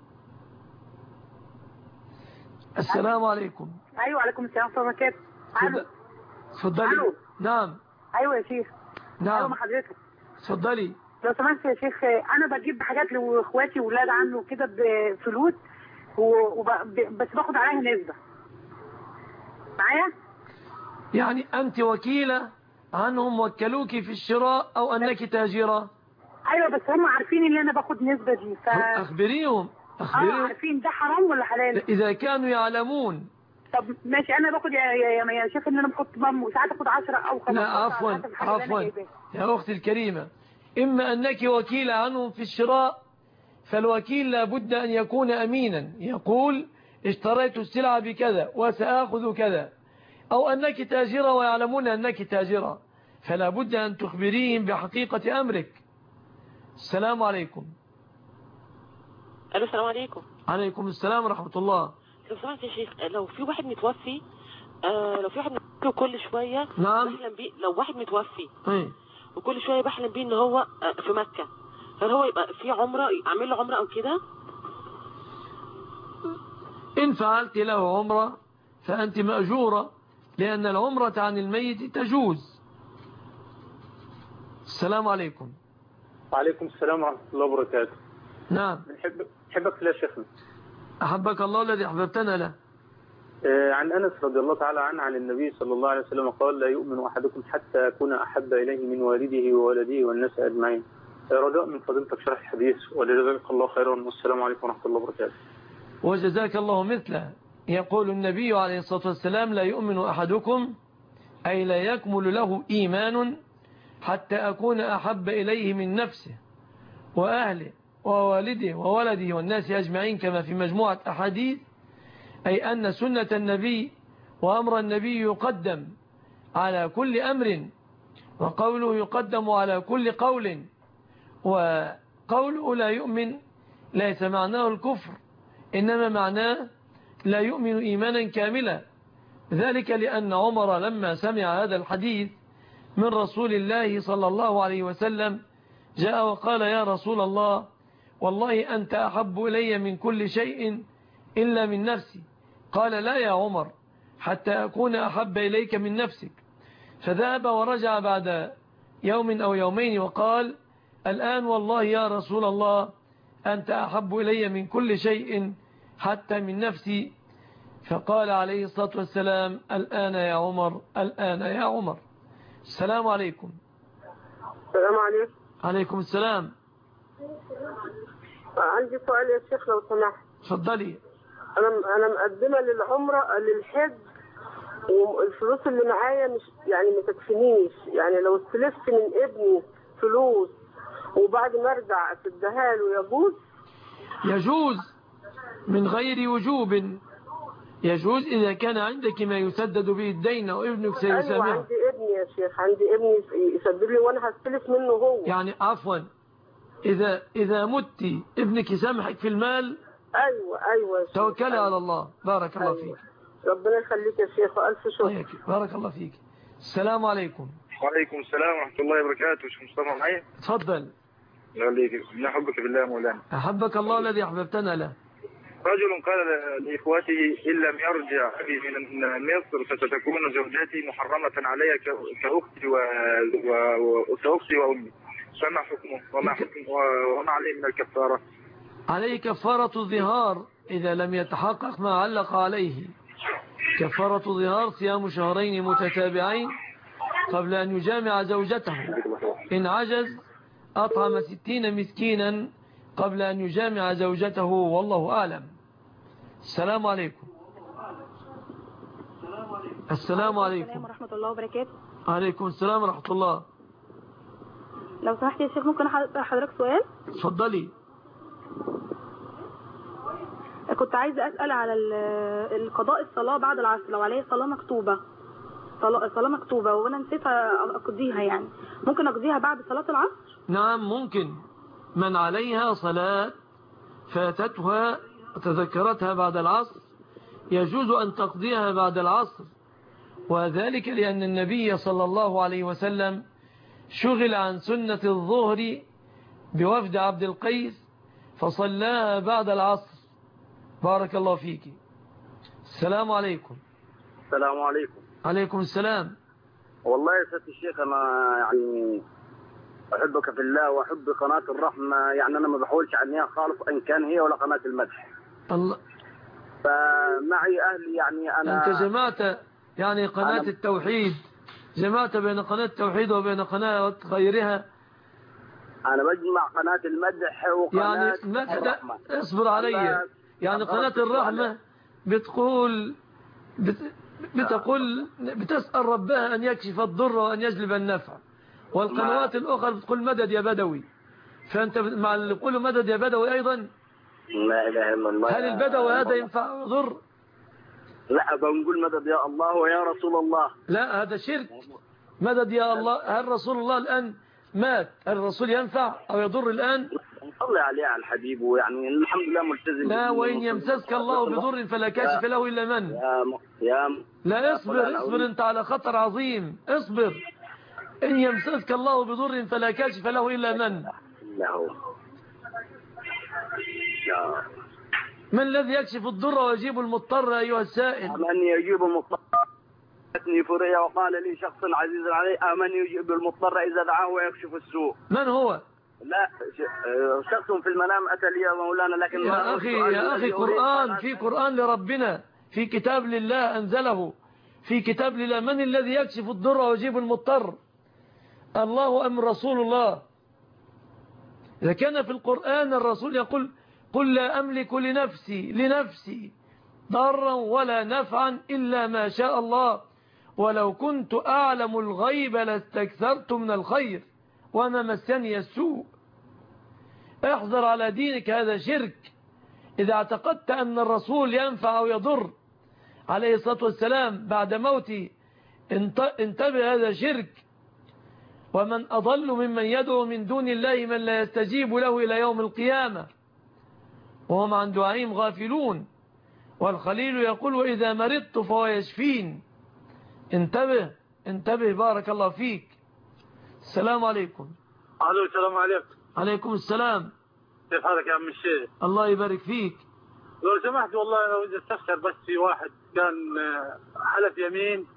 السلام عليكم. أيوة عليكم السلام ورحمة الله وبركاته. تفضلي. نعم. أيوة يا شيخ. نعم. أيوة حضرتك. تفضلي. لو سمحت يا شيخ، أنا بجيب حاجات لإخواتي وولاد عنه كده بفلوس بس باخد عليها نسبة. معايا؟ يعني أنت وكيلة عنهم وكلوك في الشراء أو أنك تاجرة؟ أيوة بس هم عارفين ان أنا باخد نسبة دي أخبريهم. عارفين ده حرام ولا حلال؟ إذا كانوا يعلمون. طب ماشي، أنا باخد يا شيخ إن أنا باخد ساعات باخد 10 أو 15. لا عفوا يا أختي الكريمة، إما أنك وكيلة عنهم في الشراء، فالوكيل لابد أن يكون أمينا يقول اشتريت السلعة بكذا وسأخذ كذا، أو أنك تاجرة ويعلمون أنك تاجرة، فلا بد أن تخبريهم بحقيقة أمرك. السلام عليكم. السلام عليكم. عليكم السلام ورحمة الله. لو سمعت يا شيخ، لو في واحد متوفي كل شوية نعم بحلم بيه، لو واحد متوفي ايه وكل شوية بحلم بيه ان هو في مكة، هل هو يبقى في عمرة، اعمل له عمرة او كده؟ إن فعلت له عمرة فأنت مأجورة، لأن العمرة عن الميت تجوز. السلام عليكم. وعليكم السلام ورحمة الله وبركاته. نعم. نحبك لا شيخنا. أحبك الله الذي أحببتنا له. عن أنس رضي الله تعالى عنه عن النبي صلى الله عليه وسلم قال لا يؤمن أحدكم حتى أكون أحب إليه من والده وولده والناس أجمعين. رجاء من فضيلتك شرح الحديث، وجزاك الله خيرا، والسلام عليكم ورحمة الله وبركاته. وجزاك الله مثله. يقول النبي عليه الصلاة والسلام لا يؤمن أحدكم أي لا يكمل له إيمان حتى أكون أحب إليه من نفسه وأهله ووالده وولده والناس أجمعين، كما في مجموعة أحاديث، أي أن سنة النبي وأمر النبي يقدم على كل أمر، وقوله يقدم على كل قول. وقوله لا يؤمن ليس معناه الكفر، إنما معناه لا يؤمن إيمانا كاملا. ذلك لأن عمر لما سمع هذا الحديث من رسول الله صلى الله عليه وسلم جاء وقال يا رسول الله والله أنت أحب إلي من كل شيء إلا من نفسي، قال لا يا عمر حتى أكون أحب إليك من نفسك. فذهب ورجع بعد يوم أو يومين وقال الآن والله يا رسول الله أنت أحب إلي من كل شيء حتى من نفسي. فقال عليه الصلاة والسلام الآن يا عمر، الآن يا عمر. السلام عليكم. السلام عليكم. عليكم السلام. عندي سؤال يا شيخ لو سمحت. اتفضلي. أنا مقدمة للعمرة للحج، والفلوس اللي معايا مش يعني ما تكفينيش، يعني لو استلفت من ابني فلوس وبعد ما ارجع اسدها له يجوز؟ يجوز من غير وجوب، يجوز إذا كان عندك ما يسدد به الدين وابنك سيسامحه. أيوة عندي ابني يا شيخ، عندي ابني يسدد لي وأنا هستلف منه هو. يعني عفوا إذا مت ابنك يسامحك في المال. أيوة توكلي على الله. بارك الله فيك. ربنا يخليك يا شيخ وألف شكر. بارك الله فيك. السلام عليكم. وعليكم السلام ورحمة الله وبركاته. شيخ مصطفى معايا؟ تفضل. يخليك. من أحبك بالله مولانا. أحبك الله الذي أحببتنا له. رجل قال لإخوته إن لم يرجع أبي من مصر فستكون زوجاتي محرمة علي كأختي وكأختي وأمي، فما حكمه وما عليه من الكفارة؟ عليه كفارة الظهار إذا لم يتحقق ما علق عليه. كفارة الظهار صيام شهرين متتابعين قبل أن يجامع زوجته. إن عجز أطعم 60 مسكينا قبل أن يجامع زوجته، والله أعلم. السلام عليكم. السلام عليكم ورحمة الله وبركاته. عليكم السلام ورحمة الله. لو سمحت يا شيخ ممكن حضرتك سؤال؟ اتفضلي. كنت عايزة أسأل على القضاء الصلاة بعد العصر، لو عليه صلاة مكتوبة، صلاة مكتوبة وأنا نسيت أقضيها، يعني ممكن أقضيها بعد صلاة العصر؟ نعم ممكن. من عليها صلاة فاتتها وتذكرتها بعد العصر يجوز أن تقضيها بعد العصر، وذلك لأن النبي صلى الله عليه وسلم شغل عن سنة الظهر بوفد عبد القيس فصلاها بعد العصر. بارك الله فيك. السلام عليكم. السلام عليكم. عليكم السلام. والله يا سيدي الشيخ أنا يعني أحبك في الله وأحب قناة الرحمة، يعني أنا ما بحاولش عنها خالص إن كان هي ولا قناة المدح. الله. فمعي أهلي يعني أنا. أنت جمعت يعني قناة التوحيد، جمعت بين قناة التوحيد وبين قناة غيرها. أنا بجمع قناة المدح وقناة يعني الرحمة. اصبر علي. يعني قناة الرحمة بتقول بتسأل ربها أن يكشف الضر وأن يجلب النفع، والقنوات الأخرى بتقول مدد يا بدوي. فأنت مع اللي يقولوا مدد يا بدوي أيضا. لا إله إلا الله. هل البدوي هذا ينفع ويضر؟ لا بنقول مدد يا الله ويا رسول الله. لا هذا شرك. مدد يا الله. هل رسول الله الآن مات؟ هل الرسول ينفع أو يضر الآن؟ صلي عليه على الحبيب، ويعني الحمد لله ملتزم. لا وإن يمسسك الله بضر فلا كاشف له إلا من. لا اصبر أنت على خطر عظيم. اصبر. إن يمسسك الله بضر فلا كاشف له إلا من. من الذي يكشف الضر ويجيب المضطر أيها السائل؟ من يجيب المضطر فريا وقال لي شخص عزيز علي من يجيب المضطر إذا دعاه ويكشف السوء. من هو؟ لا شخص في المنام أتى لي يا مولانا، لكن يا أخي قرآن، في قرآن لربنا، في كتاب لله أنزله، في كتاب لله. من الذي يكشف الضر ويجيب المضطر؟ الله أم رسول الله؟ إذا كان في القرآن الرسول يقول قل لا أملك لنفسي ضرا ولا نفعا إلا ما شاء الله ولو كنت أعلم الغيب لاستكثرت من الخير وما مسني السوء. احذر على دينك، هذا شرك. إذا اعتقدت أن الرسول ينفع أو يضر عليه الصلاة والسلام بعد موته انتبه، هذا شرك. ومن أضل ممن يدعو من دون الله من لا يستجيب له إلى يوم القيامة وهم عن دعائهم غافلون. والخليل يقول وإذا مرضت فهو يشفين. انتبه بارك الله فيك. السلام عليكم. السلام عليكم. عليكم السلام. كيف حالك يا عم الشيخ؟ الله يبارك فيك. لو سمحت والله انا بدي استفسر، بس في واحد كان حلف يمين.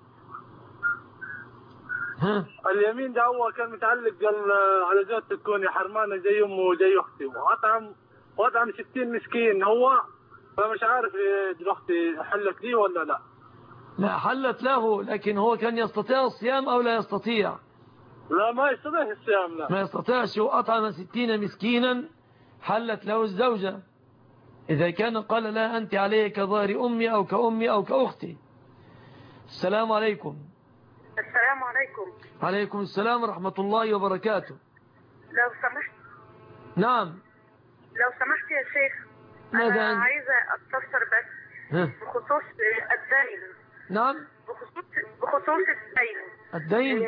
اليمين ده هو كان متعلق قال على زوجته تكوني حرمانه زي امه وزي اختي، واطعم 60 مسكين هو، فمش عارف دلوقتي حلت لي ولا لا. لا حلت له، لكن هو كان يستطيع الصيام او لا يستطيع؟ لا ما يستطيع الصيام. لا ما يستطيعش، وأطعم 60 مسكينا حلت له الزوجة إذا كان قال لا أنت علي كظهر أمي أو كأمي أو كأختي. السلام عليكم. السلام عليكم. عليكم السلام ورحمة الله وبركاته. لو سمحت. نعم لو سمحت يا شيخ، أنا عايزة أستفسر بس بخصوص الدين. نعم بخصوص الدين.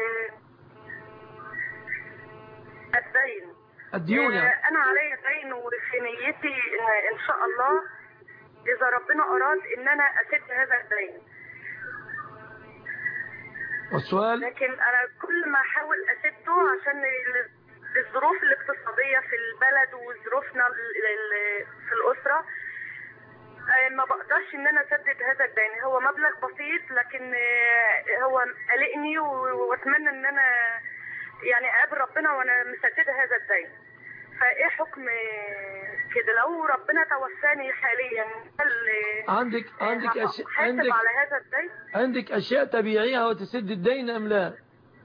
الديون يعني. أنا علي دين وفي نيتي إن شاء الله إذا ربنا أراد إن أنا أسد هذا الدين. والسؤال؟ لكن أنا كل ما أحاول أسده عشان الظروف الاقتصادية في البلد وظروفنا في الأسرة ما بقدرش إن أنا أسدد هذا الدين. هو مبلغ بسيط لكن هو قلقني وأتمنى إن أنا يعني أقابل ربنا وأنا مسددة هذا الدين. فإيه حكم كده لو ربنا توفاني حاليا؟ حاسب على هذا الدين؟ عندك أشياء تبيعيها وتسد الدين أم لا؟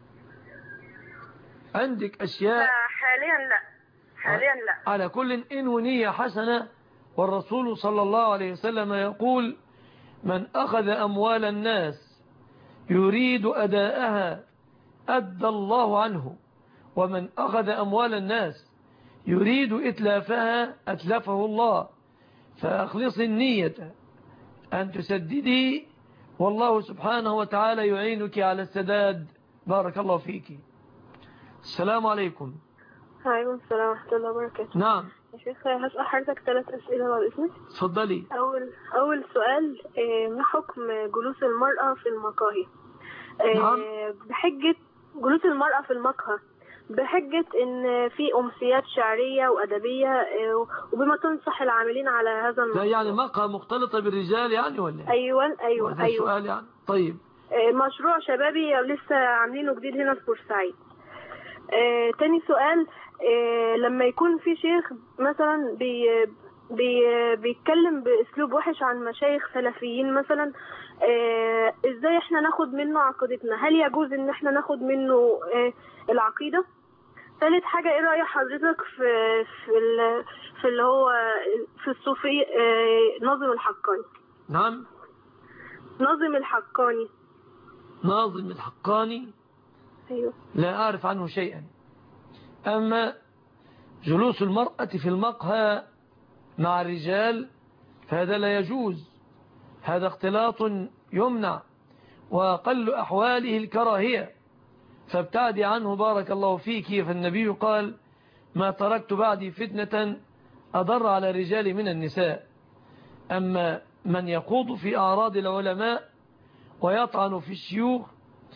عندك أشياء؟ حاليا لا. حاليا لا. على كل إن ونية حسنة، والرسول صلى الله عليه وسلم يقول: من أخذ أموال الناس يريد أداءها أدى الله عنه، ومن أخذ أموال الناس يريد إتلافها أتلفه الله. فأخلص النية أن تسددي، والله سبحانه وتعالى يعينك على السداد. بارك الله فيك. السلام عليكم. وعليكم السلام ورحمة الله وبركاته. نعم يا شيخ، هسأل حضرتك 3 أسئلة بعد إذنك. اتفضلي. أول سؤال، ما حكم جلوس المرأة في المقاهي؟ نعم. بحجة جلوس المرأة في المقهى بحجة ان في امسيات شعرية وادبية، وبما تنصح العاملين على هذا الموضوع. يعني مقهى مختلطة بالرجال يعني ولا؟ ايوه سؤال يعني. طيب. مشروع شبابي لسه عاملينه جديد هنا في بورسعيد. تاني سؤال، لما يكون في شيخ مثلا بيتكلم باسلوب وحش عن مشايخ سلفيين مثلا، ازاي احنا ناخد منه عقيدتنا؟ هل يجوز ان احنا ناخد منه العقيدة؟ ثالث حاجة، ايه رأي حضرتك في اللي هو في الصوفي ناظم الحقاني؟ نعم. ناظم الحقاني. ناظم الحقاني؟ ايوه. لا أعرف عنه شيئا. أما جلوس المرأة في المقهى مع الرجال فهذا لا يجوز، هذا اختلاط يمنع، وأقل أحواله الكراهية، فابتعدي عنه بارك الله فيك. فالنبي قال: ما تركت بعدي فتنة أضر على الرجال من النساء. أما من يخوض في أعراض العلماء ويطعن في الشيوخ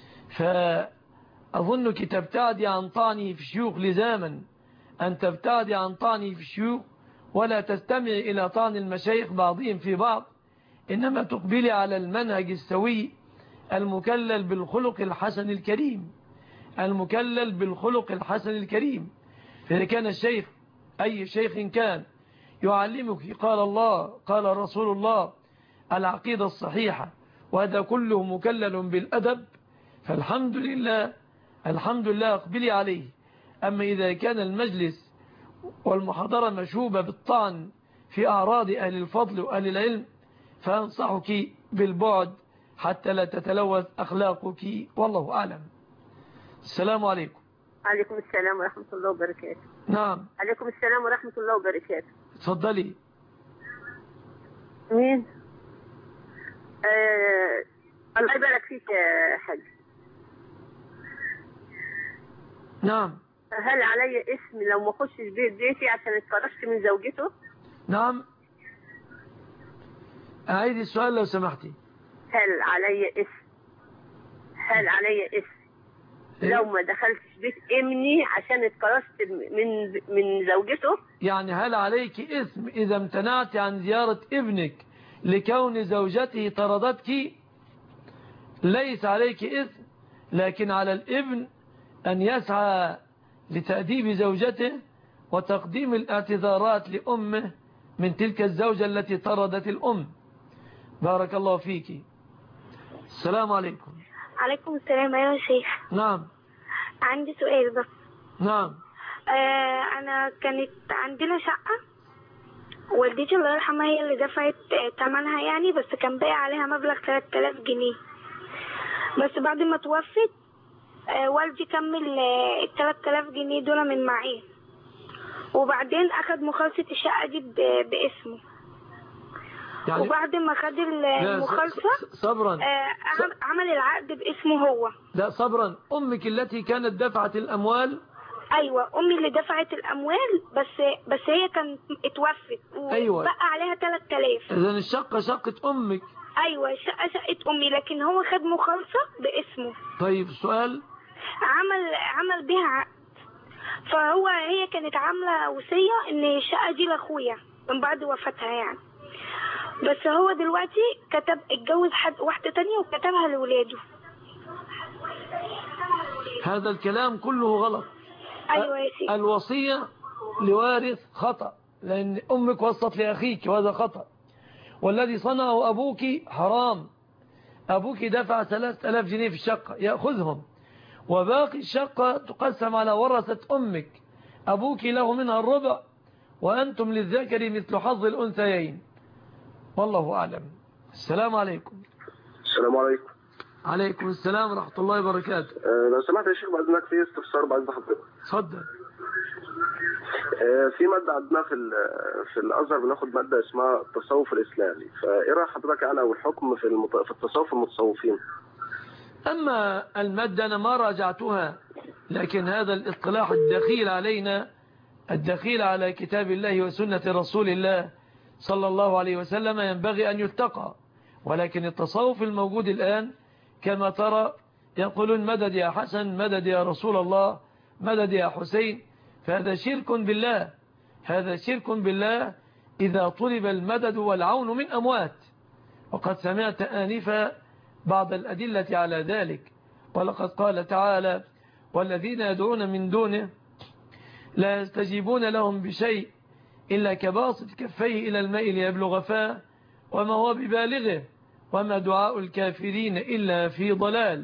فأظنك تبتعدي عن طعنه في الشيوخ لزاما، أن تبتعدي عن طعنه في الشيوخ ولا تستمعي إلى طعن المشايخ بعضهم في بعض، إنما تقبلي على المنهج السوي المكلل بالخلق الحسن الكريم، المكلل بالخلق الحسن الكريم. فإذا كان الشيخ أي شيخ كان يعلمك قال الله قال رسول الله العقيدة الصحيحة، وهذا كله مكلل بالأدب، فالحمد لله الحمد لله اقبلي عليه. أما إذا كان المجلس والمحاضرة مشوبة بالطعن في أعراض أهل الفضل وأهل العلم فأنصحك بالبعد حتى لا تتلوث أخلاقك، والله أعلم. السلام عليكم. عليكم السلام ورحمة الله وبركاته. نعم. عليكم السلام ورحمة الله وبركاته. اتفضلي. مين؟ الله يبارك فيك يا حاج. نعم. هل علي اسم لو ما اخشش بيتي عشان اتفرجت من زوجته؟ نعم. أعيد السؤال لو سمحتي. هل علي اسم لو ما دخلتش بيت ابني عشان اتكرست من زوجته؟ يعني هل عليك إثم إذا امتنعت عن زيارة ابنك لكون زوجته طردتك؟ ليس عليك إثم، لكن على الابن أن يسعى لتأديب زوجته وتقديم الاعتذارات لأمه من تلك الزوجة التي طردت الأم. بارك الله فيك. السلام عليكم. عليكم السلام. أيها الشيخ. نعم. عندي سؤال بس. نعم. أنا كانت عندنا شقة، والدتي الله يرحمها هي اللي دفعت ثمنها يعني، بس كان باقي عليها مبلغ 3000 جنيه. بس بعد ما توفت والدي كمل 3000 جنيه دول من معاه، وبعدين أخد مخالصة الشقة دي باسمه. يعني وبعد ما خد المخالصة صبرا عمل العقد باسمه هو. لا صبرا، أمك التي كانت دفعت الأموال؟ أيوة، أمي اللي دفعت الأموال، بس هي كانت اتوفت وبقى عليها 3000. إذن الشقة شقة أمك؟ أيوة، الشقة شقة أمي، لكن هو خد مخالصة باسمه. طيب السؤال؟ عمل بيها عقد، هي كانت عاملة وصية إن الشقة دي لأخويا من بعد وفاتها يعني، بس هو دلوقتي اتجوز واحدة تانية وكتبها لولاده. هذا الكلام كله غلط. أيوة يا سيدي. الوصية لوارث خطأ، لأن أمك وصت لأخيك وهذا خطأ، والذي صنعه أبوك حرام. أبوك دفع 3000 جنيه في الشقة، يأخذهم، وباقي الشقة تقسم على ورثة أمك. أبوك له منها الربع، وأنتم للذكر مثل حظ الأنثيين، والله أعلم. السلام عليكم. السلام عليكم. عليكم السلام ورحمة الله وبركاته. لو سمحت يا شيخ، بعد إذنك في استفسار بعد حضرتك. اتفضل. في مادة عندنا في الأزهر بناخد مادة اسمها التصوف الإسلامي، فإيه رأي حضرتك أنا والحكم في التصوف المتصوفين؟ أما المادة أنا ما راجعتها، لكن هذا الاصطلاح الدخيل علينا، الدخيل على كتاب الله وسنة رسول الله صلى الله عليه وسلم، ينبغي أن يتقى. ولكن التصوف الموجود الآن كما ترى يقولون مدد يا حسن، مدد يا رسول الله، مدد يا حسين، فهذا شرك بالله. هذا شرك بالله إذا طلب المدد والعون من أموات. وقد سمعت آنفا بعض الأدلة على ذلك، ولقد قال تعالى: والذين يدعون من دونه لا يستجيبون لهم بشيء إلا كباسط كفيه إلى الماء ليبلغ فاه وما هو ببالغه وما دعاء الكافرين إلا في ضلال.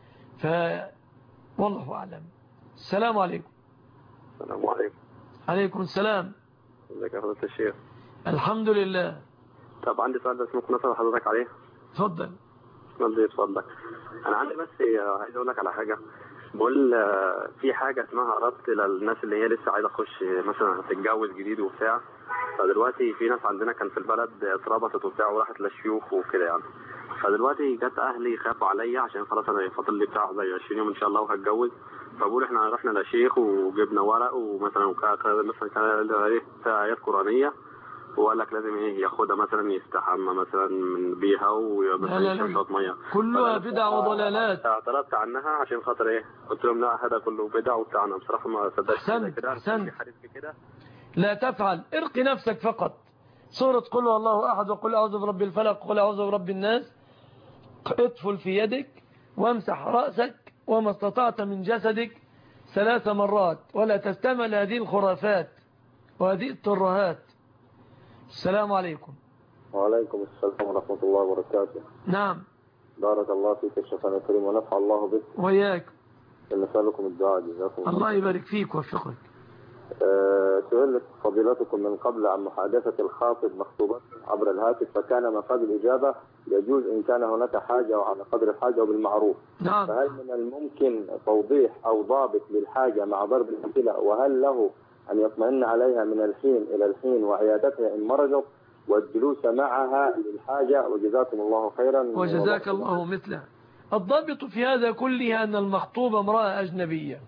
والله أعلم. السلام عليكم. السلام عليكم. عليكم السلام. ازيك يا فضيلة الشيخ؟ الحمد لله. طب عندي سؤال بس ممكن اسال حضرتك عليه؟ اتفضل. اتفضل. انا عندي بس عايز اقول لك على حاجه. بقول في حاجه اسمها ربط للناس اللي هي لسه عايزه تخش مثلا هتتجوز جديد وبتاع. فدلوقتي في ناس عندنا كان في البلد اتربطت وبتاع وراحت للشيوخ وكده يعني. فدلوقتي جت اهلي خافوا عليا عشان خلاص انا فاضل لي بتاع زي 20 يوم ان شاء الله وهتجوز. فبقول احنا رحنا لشيخ وجبنا ورق ومثلا مثلا كان ايات قرانيه، وقال لك لازم ياخدها مثلا يستحمى مثلا من بيها ومثلا يشرب ميه. كلها بدع وضلالات. اعترضت عنها عشان خاطر قلت لهم لا هذا كله بدع وبتاعنا. بصراحه ما صدقتش كده. كده لا تفعل، ارقي نفسك فقط. سورة قل هو الله أحد وقل أعوذ برب الفلق وقل أعوذ برب الناس، اطفل في يدك وامسح رأسك وما استطعت من جسدك 3 مرات، ولا تستمع لهذه الخرافات وهذه الترهات. السلام عليكم. وعليكم السلام ورحمة الله وبركاته. نعم. بارك الله فيك يا شيخنا الكريم ونفع الله بك. وإياك. نسألكم الدعاء جزاكم الله يبارك فيك ويوفقك. سئلت فضيلتكم من قبل عن محادثة الخاطب مخطوبته عبر الهاتف، فكان مفاد الإجابة يجوز إن كان هناك حاجة وعلى قدر الحاجة وبالمعروف. نعم. فهل من الممكن توضيح أو ضابط للحاجة مع ضرب الأمثلة، وهل له أن يطمئن عليها من الحين إلى الحين وعيادتها إن مرضت والجلوس معها للحاجة؟ وجزاكم الله خيرا. وجزاك الله مثله. الضابط في هذا كله أن المخطوبة امرأة أجنبية،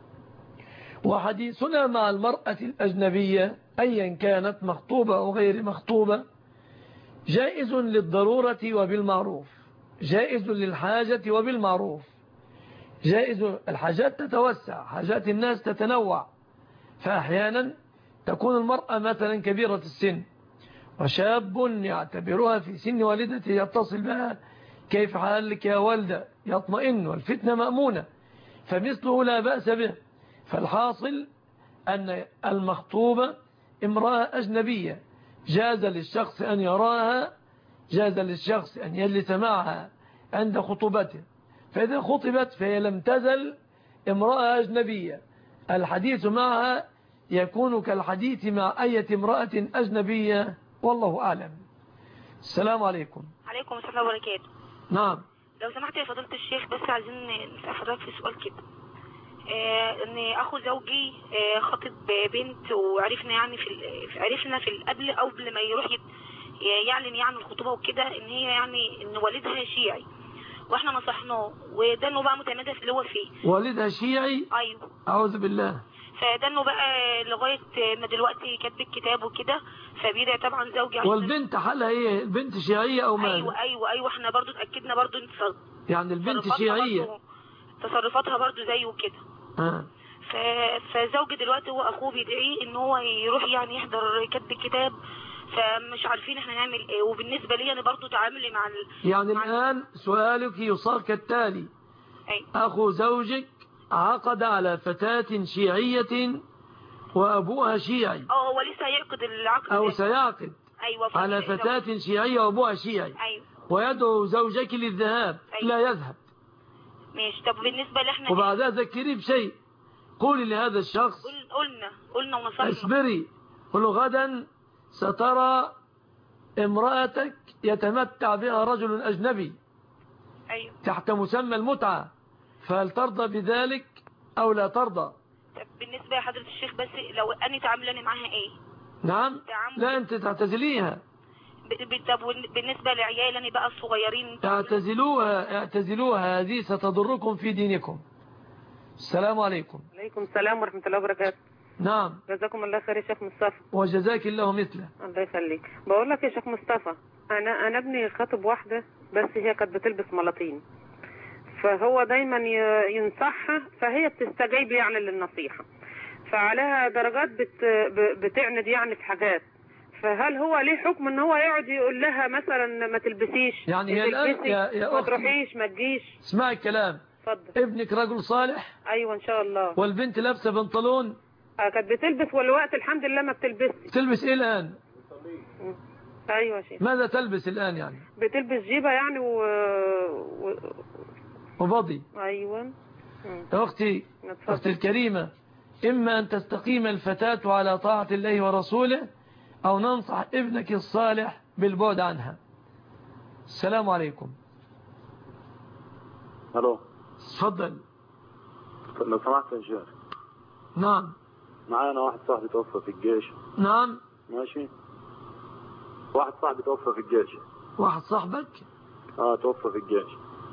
وحديثنا مع المرأة الأجنبية أيا كانت مخطوبة أو غير مخطوبة جائز للضرورة وبالمعروف، جائز للحاجة وبالمعروف، جائز الحاجات تتوسع، حاجات الناس تتنوع، فأحيانا تكون المرأة مثلا كبيرة السن وشاب يعتبرها في سن والدته يتصل بها كيف حالك يا والدة، يطمئن والفتنة مأمونة، فمثله لا بأس به. فالحاصل أن المخطوبة امرأة أجنبية جاز للشخص أن يراها، جاز للشخص أن يجلس معها عند خطوبته، فإذا خطبت فهي لم تزل امرأة أجنبية، الحديث معها يكون كالحديث مع أي امرأة أجنبية، والله أعلم. السلام عليكم. عليكم السلام وبركاته. نعم. لو سمحت يا فضيلة الشيخ، بس عايزين نسأل حضرتك في سؤال كده. ان اخو زوجي خاطب بنت، وعرفنا يعني عرفنا في قبل ما يروح يعلن يعني الخطوبه وكده ان هي يعني ان والدها شيعي، واحنا نصحناه وده انه بقى متمادى في اللي هو فيه. والدها شيعي؟ ايوه. اعوذ بالله. فده انه بقى لغايه ما دلوقتي كاتب الكتاب وكده، فبيدعي طبعا زوجي. والبنت حالها ايه؟ البنت شيعيه او ماذا؟ ايوه احنا برضو اتاكدنا برضو ان يعني البنت شيعيه، تصرفاتها برضو زيه كده. فزوجي دلوقتي هو اخوه بيدعيه ان هو يروح يعني يحضر كتب الكتاب، فمش عارفين احنا نعمل ايه. وبالنسبه لي انا برضو تعاملي مع يعني الان سؤالك يصار كالتالي: اخو زوجك عقد على فتاة شيعية وابوها شيعي، هو لسه هيعقد العقد او سيعقد على فتاة شيعية وابوها شيعي، ويدعو زوجك للذهاب، لا يذهب. ماشي. طب بالنسبة لإحنا وبعدها ذكري بشيء، قولي لهذا الشخص قلنا ونصحنا، اصبري، قلوا غدا سترى امرأتك يتمتع بها رجل أجنبي تحت مسمى المتعة، فهل ترضى بذلك أو لا ترضى؟ طب بالنسبة يا حضرة الشيخ، بس لو أني تعاملني معها إيه؟ نعم. لا أنت تعتزليها. طب بالنسبة لعيالي بقى الصغيرين اعتزلوها، هذه ستضركم في دينكم. السلام عليكم. عليكم السلام ورحمة الله وبركاته. نعم. جزاكم الله خير يا شيخ مصطفى. وجزاك الله مثله. الله يخليك. بقول لك يا شيخ مصطفى، أنا ابني خاطب واحدة بس هي كانت بتلبس ملاطين، فهو دايما ينصحها فهي بتستجيب يعني للنصيحة، فعليها درجات بتعند يعني في حاجات، فهل هو ليه حكم ان هو يقعد يقول لها مثلا ما تلبسيش، يعني هي الآن يا ما تروحيش ما تجيش؟ اسمعي الكلام. اتفضل. ابنك رجل صالح؟ ايوه ان شاء الله. والبنت لابسه بنطلون؟ كانت بتلبس والوقت الحمد لله ما بتلبسش. تلبس ايه الان؟ ايوه يا شيخ. ماذا تلبس الان يعني؟ بتلبس جيبه يعني وبضي. ايوه. اختي الكريمه، اما ان تستقيم الفتاه على طاعه الله ورسوله، أو ننصح ابنك الصالح بالبعد عنها. السلام عليكم. الو. تفضل. لو سمحت يا شيخ. نعم. معانا واحد صاحبي توفى في الجيش. نعم. ماشي. واحد صاحبي توفى في الجيش. واحد صاحبك؟ توفى في الجيش.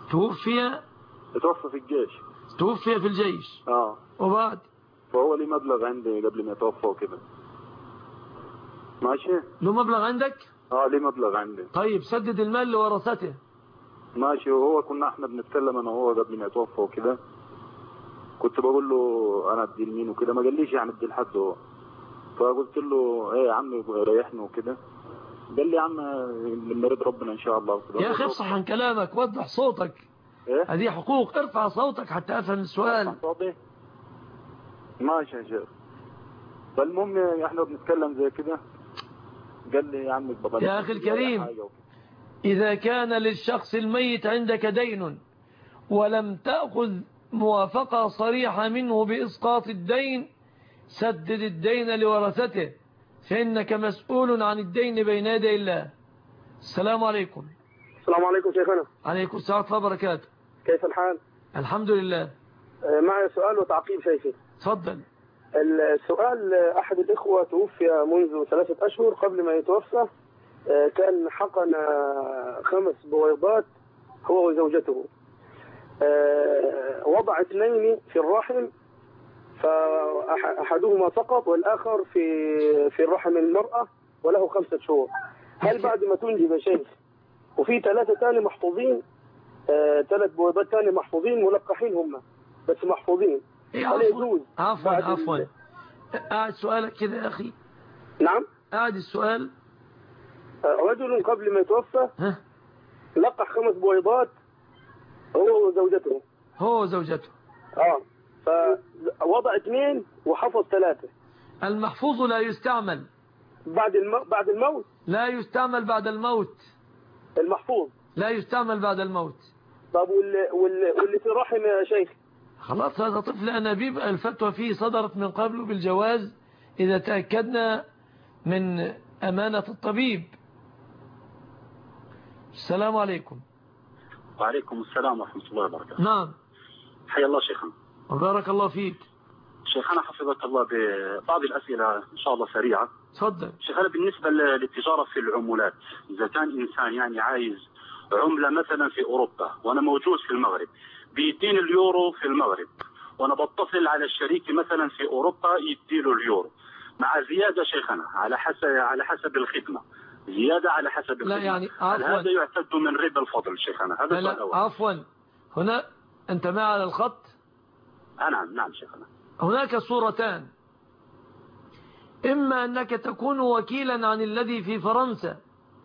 توفى في الجيش. توفي في الجيش. وبعد؟ فهو لي مبلغ عندي قبل ما يتوفى وكده. ماشي. له مبلغ عندك؟ ليه مبلغ عندي. طيب سدد المال لورثته. ماشي. وهو كنا احنا بنتكلم انا وهو قبل ما يتوفى وكده، كنت بقول له انا ادي لمين وكده، ما قاليش يعني ادي لحد هو، فقلت له ايه يا عم ريحني وكده، قال لي يا عم لما يرضى ربنا ان شاء الله وكده. يا اخي افصح عن كلامك، وضح صوتك. هذه حقوق، ارفع صوتك حتى افهم السؤال. ارفع صوتي. ماشي يا شيخ. فالمهم احنا بنتكلم زي كده، قال لي يا عم بابا يا أخي الكريم، إذا كان للشخص الميت عندك دين ولم تأخذ موافقة صريحة منه بإسقاط الدين، سدد الدين لورثته، فإنك مسؤول عن الدين بين يدي الله. السلام عليكم. السلام عليكم شيخنا. عليكم السلام ورحمة الله وبركاته. كيف الحال؟ الحمد لله. معي سؤال وتعقيب شيخي. تفضل. السؤال، أحد الإخوة توفي منذ 3 أشهر، قبل ما يتوفى كان حقن 5 بويضات هو وزوجته، وضع 2 في الرحم، فأحدهما سقط والآخر في الرحم المرأة وله 5 شهور. هل بعد ما تنجب يا شيخ وفي 3 تاني محفوظين، 3 بويضات تاني محفوظين ملقحين هم، بس محفوظين. هل يجوز؟ عفوا قاعد سؤالك كده يا أخي. نعم. قاعد السؤال. رجل قبل ما يتوفى لقح 5 بويضات هو وزوجته. فوضع 2 وحفظ 3. المحفوظ لا يستعمل بعد الموت. لا يستعمل بعد الموت. المحفوظ لا يستعمل بعد الموت. طب واللي في رحم يا شيخ؟ خلاص هذا طفل أنابيب، الفتوى فيه صدرت من قبل بالجواز إذا تأكدنا من أمانة الطبيب. السلام عليكم. وعليكم السلام ورحمة الله وبركاته. نعم. حيا الله شيخنا. وبارك الله فيك. شيخنا حفظك الله ببعض الأسئلة إن شاء الله سريعة. تفضل. شيخنا بالنسبة للتجارة في العملات، إذا كان إنسان يعني عايز عملة مثلا في أوروبا وأنا موجود في المغرب، بيديني اليورو في المغرب، وأنا بتصل على الشريك مثلا في أوروبا يديله اليورو مع زيادة شيخنا على حسب الخدمة، زيادة على حسب الخدمة. لا يعني هذا يعتد من ربا الفضل شيخنا؟ هذا لا عفوا، هنا أنت معي على الخط؟ نعم شيخنا. هناك صورتان، إما أنك تكون وكيلا عن الذي في فرنسا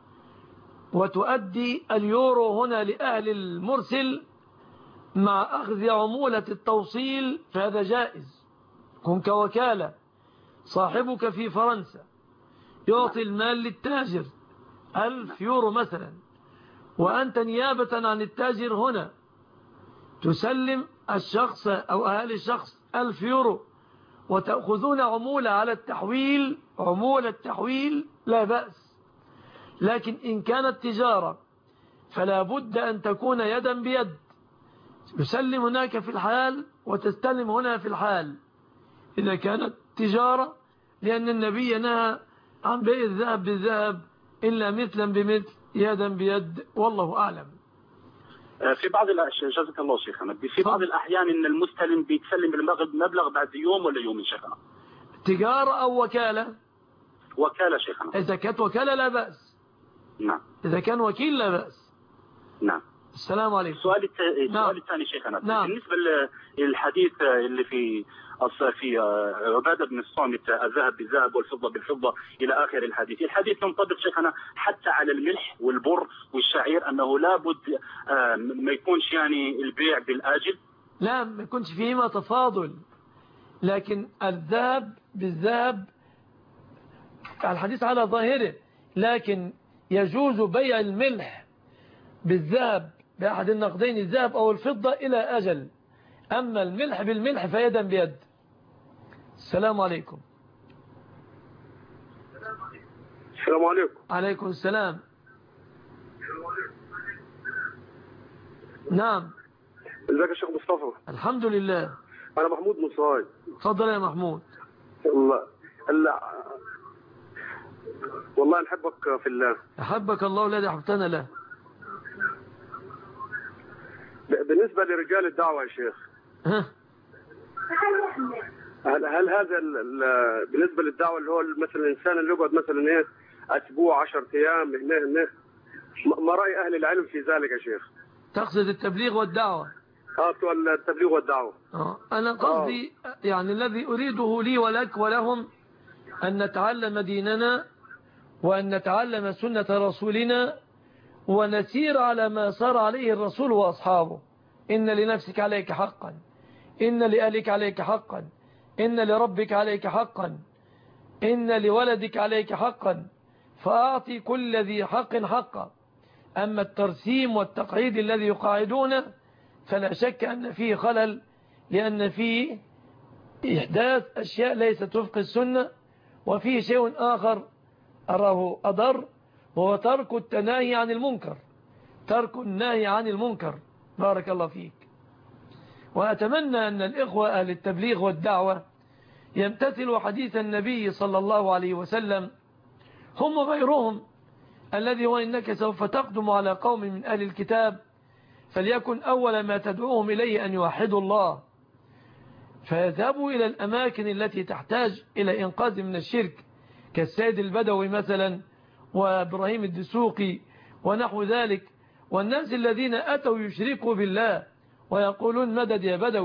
وتؤدي اليورو هنا لأهل المرسل مع أخذ عمولة التوصيل، فهذا جائز. كن كوكالة، صاحبك في فرنسا يعطي المال للتاجر 1000 يورو مثلا، وأنت نيابة عن التاجر هنا تسلم الشخص أو أهل الشخص 1000 يورو وتأخذون عمولة على التحويل، عمولة التحويل لا بأس. لكن إن كانت تجارة فلا بد أن تكون يدا بيد، تسلم هناك في الحال وتستلم هنا في الحال إذا كانت تجارة، لأن النبي نهى عن بيع الذهب بالذهب إلا مثلا بمثل يدا بيد، والله أعلم. في بعض جزاك الله شيخنا، في بعض الأحيان إن المستلم بيتسلم المبلغ بعد يوم ولا يومين شيخنا. تجارة أو وكالة؟ وكالة شيخنا. إذا كانت وكالة لا بأس. نعم. إذا كان وكيل لا بأس. نعم. السلام عليكم. السؤال الثاني شيخنا. نعم. بالنسبة للحديث اللي في عبادة بن الصامت، الذهب بالذهب والفضة بالفضة إلى آخر الحديث ينطبق شيخنا حتى على الملح والبر والشعير، أنه لابد ما يكونش يعني البيع بالآجل؟ لا، ما يكونش فيهما تفاضل، لكن الذهب بالذهب الحديث على ظاهره، لكن يجوز بيع الملح بالذهب بأحد النقدين، الذهب أو الفضة، إلى أجل. أما الملح بالملح فيدا بيد. السلام عليكم. السلام عليكم. عليكم السلام. نعم. ازيك يا شيخ مصطفى؟ الحمد لله. أنا محمود مصاي. تفضل يا محمود. والله نحبك في الله. أحبك الله الذي أحببتنا له. بالنسبة لرجال الدعوة يا شيخ، هل هذا بالنسبة للدعوة اللي هو مثلا الإنسان اللي يقعد مثلا أسبوع 10 أيام هنا، ما رأي أهل العلم في ذلك يا شيخ؟ تقصد التبليغ والدعوة؟ بتوع التبليغ والدعوة. أنا قصدي يعني الذي أريده لي ولك ولهم أن نتعلم ديننا وأن نتعلم سنة رسولنا ونسير على ما سار عليه الرسول وأصحابه. إن لنفسك عليك حقا، إن لأهلك عليك حقا، إن لربك عليك حقا، إن لولدك عليك حقا، فأعطي كل ذي حق حقا. أما الترسيم والتقعيد الذي يقاعدونه فلا شك أن فيه خلل، لأن فيه إحداث أشياء ليست وفق السنة، وفيه شيء آخر أراه أضر، وهو ترك التناهي عن المنكر، ترك النهي عن المنكر. بارك الله فيك. وأتمنى أن الإخوة أهل التبليغ والدعوة يمتثلوا حديث النبي صلى الله عليه وسلم هم وغيرهم، الذي هو إنك سوف تقدم على قوم من أهل الكتاب، فليكن أول ما تدعوهم إليه أن يوحدوا الله، فيذهبوا إلى الأماكن التي تحتاج إلى إنقاذ من الشرك، كالسيد البدوي مثلا وإبراهيم الدسوقي ونحو ذلك، والناس الذين أتوا يشركوا بالله ويقولون مدد يا بدوي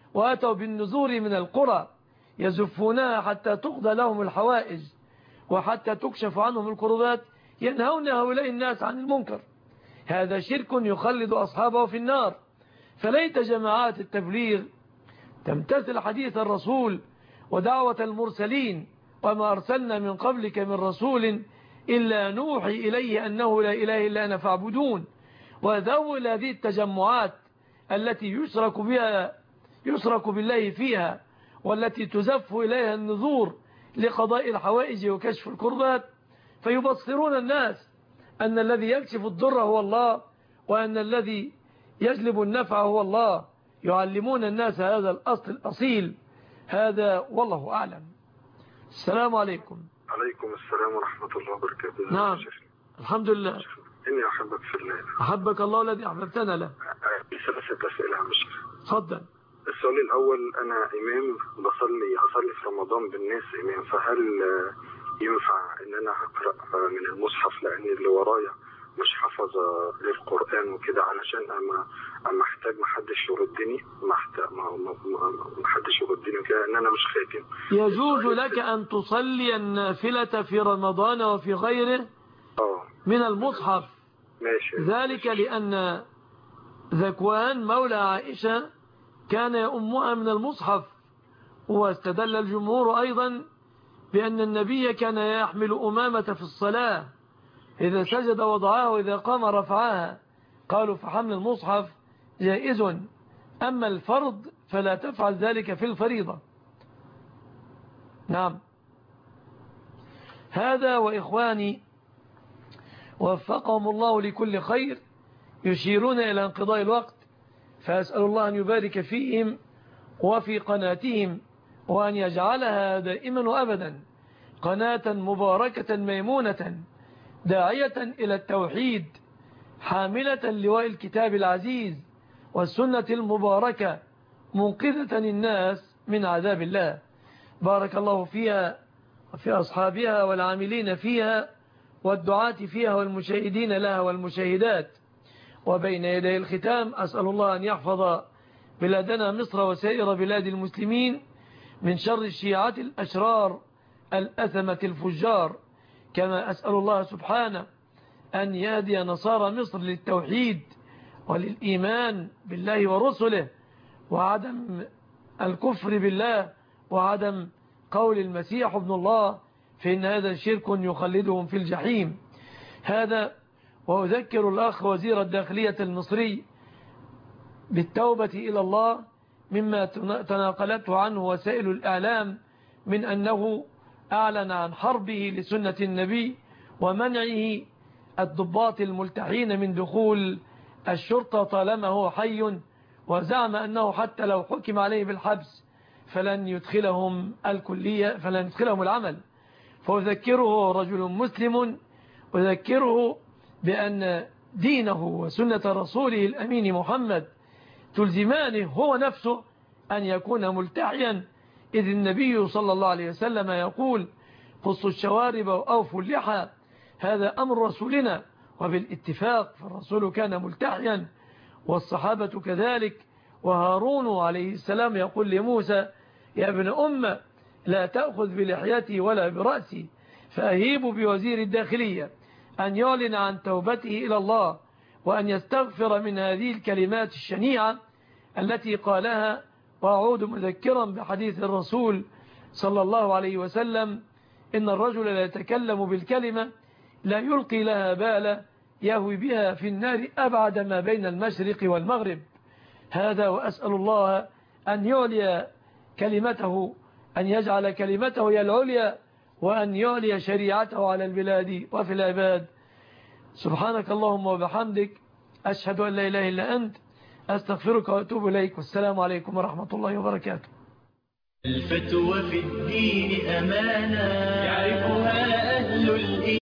وأتوا بالنذور من القرى يزفونها حتى تقضى لهم الحوائج وحتى تكشف عنهم الكربات، ينهون هؤلاء الناس عن المنكر. هذا شرك يخلد أصحابه في النار. فليت جماعات التبليغ تمتثل حديث الرسول ودعوة المرسلين، وما أرسلنا من قبلك من رسول إلا نوحي إليه أنه لا إله إلا أنا فاعبدون. وذول هذه التجمعات التي يشرك بالله فيها، والتي تزف إليها النذور لقضاء الحوائج وكشف الكربات، فيبصرون الناس أن الذي يكشف الضر هو الله، وأن الذي يجلب النفع هو الله. يعلمون الناس هذا الأصل الأصيل. هذا والله أعلم. السلام عليكم. عليكم السلام ورحمة الله وبركاته. نعم الحمد لله. إني أحبك في الله. أحبك الله الذي أحببتنا له. 3 أسئلة عم الشيخ. تفضل. السؤال الأول، أنا إمام هصلي في رمضان بالناس إمام، فهل ينفع إن أنا أقرأ من المصحف لأن اللي ورايا مش حفظ للقرآن وكده، علشان أما أحتاج محدش يردني وكده، إن أنا مش خاتم. يجوز لك أن تصلي النافلة في رمضان وفي غيره من المصحف. ماشي. ذلك لأن ذكوان مولى عائشة كان يؤمها من المصحف، واستدل الجمهور أيضا بأن النبي كان يحمل أمامة في الصلاة، إذا سجد وضعها وإذا قام رفعها. قالوا فحمل المصحف جائز، أما الفرض فلا تفعل ذلك في الفريضة. نعم. هذا وإخواني وفقهم الله لكل خير يشيرون إلى انقضاء الوقت، فأسأل الله أن يبارك فيهم وفي قناتهم، وأن يجعلها دائما وأبدا قناة مباركة ميمونة داعية إلى التوحيد، حاملة لواء الكتاب العزيز والسنة المباركة، منقذة الناس من عذاب الله. بارك الله فيها وفي أصحابها والعاملين فيها والدعاة فيها والمشاهدين لها والمشاهدات. وبين يدي الختام أسأل الله أن يحفظ بلادنا مصر وسائر بلاد المسلمين من شر الشيعة الأشرار الأثمة الفجار، كما أسأل الله سبحانه أن يهدي نصارى مصر للتوحيد وللإيمان بالله ورسله، وعدم الكفر بالله، وعدم قول المسيح ابن الله، فإن هذا شرك يخلدهم في الجحيم. هذا وأذكر الأخ وزير الداخلية المصري بالتوبة إلى الله مما تناقلته عنه وسائل الإعلام من أنه أعلن عن حربه لسنة النبي ومنعه الضباط الملتحين من دخول الشرطة طالما هو حي، وزعم أنه حتى لو حكم عليه بالحبس فلن يدخلهم الكلية، فلن يدخلهم العمل. فأذكره رجل مسلم، أذكره بأن دينه وسنة رسوله الأمين محمد تلزمانه هو نفسه أن يكون ملتحيا، إذ النبي صلى الله عليه وسلم يقول قصوا الشوارب وأوفوا اللحى. هذا أمر رسولنا وبالاتفاق، فالرسول كان ملتحيا والصحابة كذلك. وهارون عليه السلام يقول لموسى يا ابن أم لا تأخذ بلحيتي ولا برأسي، فأهيب بوزير الداخلية أن يعلن عن توبته إلى الله، وأن يستغفر من هذه الكلمات الشنيعة التي قالها. وأعود مذكرا بحديث الرسول صلى الله عليه وسلم إن الرجل لا يتكلم بالكلمة لا يلقي لها بالا يهوي بها في النار أبعد ما بين المشرق والمغرب. هذا وأسأل الله أن يعلي كلمته، أن يجعل كلمته هي العليا، وأن يعلي شريعته على البلاد وفي العباد. سبحانك اللهم وبحمدك، أشهد أن لا إله إلا أنت، أستغفرك وأتوب إليك، والسلام عليكم ورحمة الله وبركاته. الفتوى في الدين أمانة يعرفها أهل الإيمان.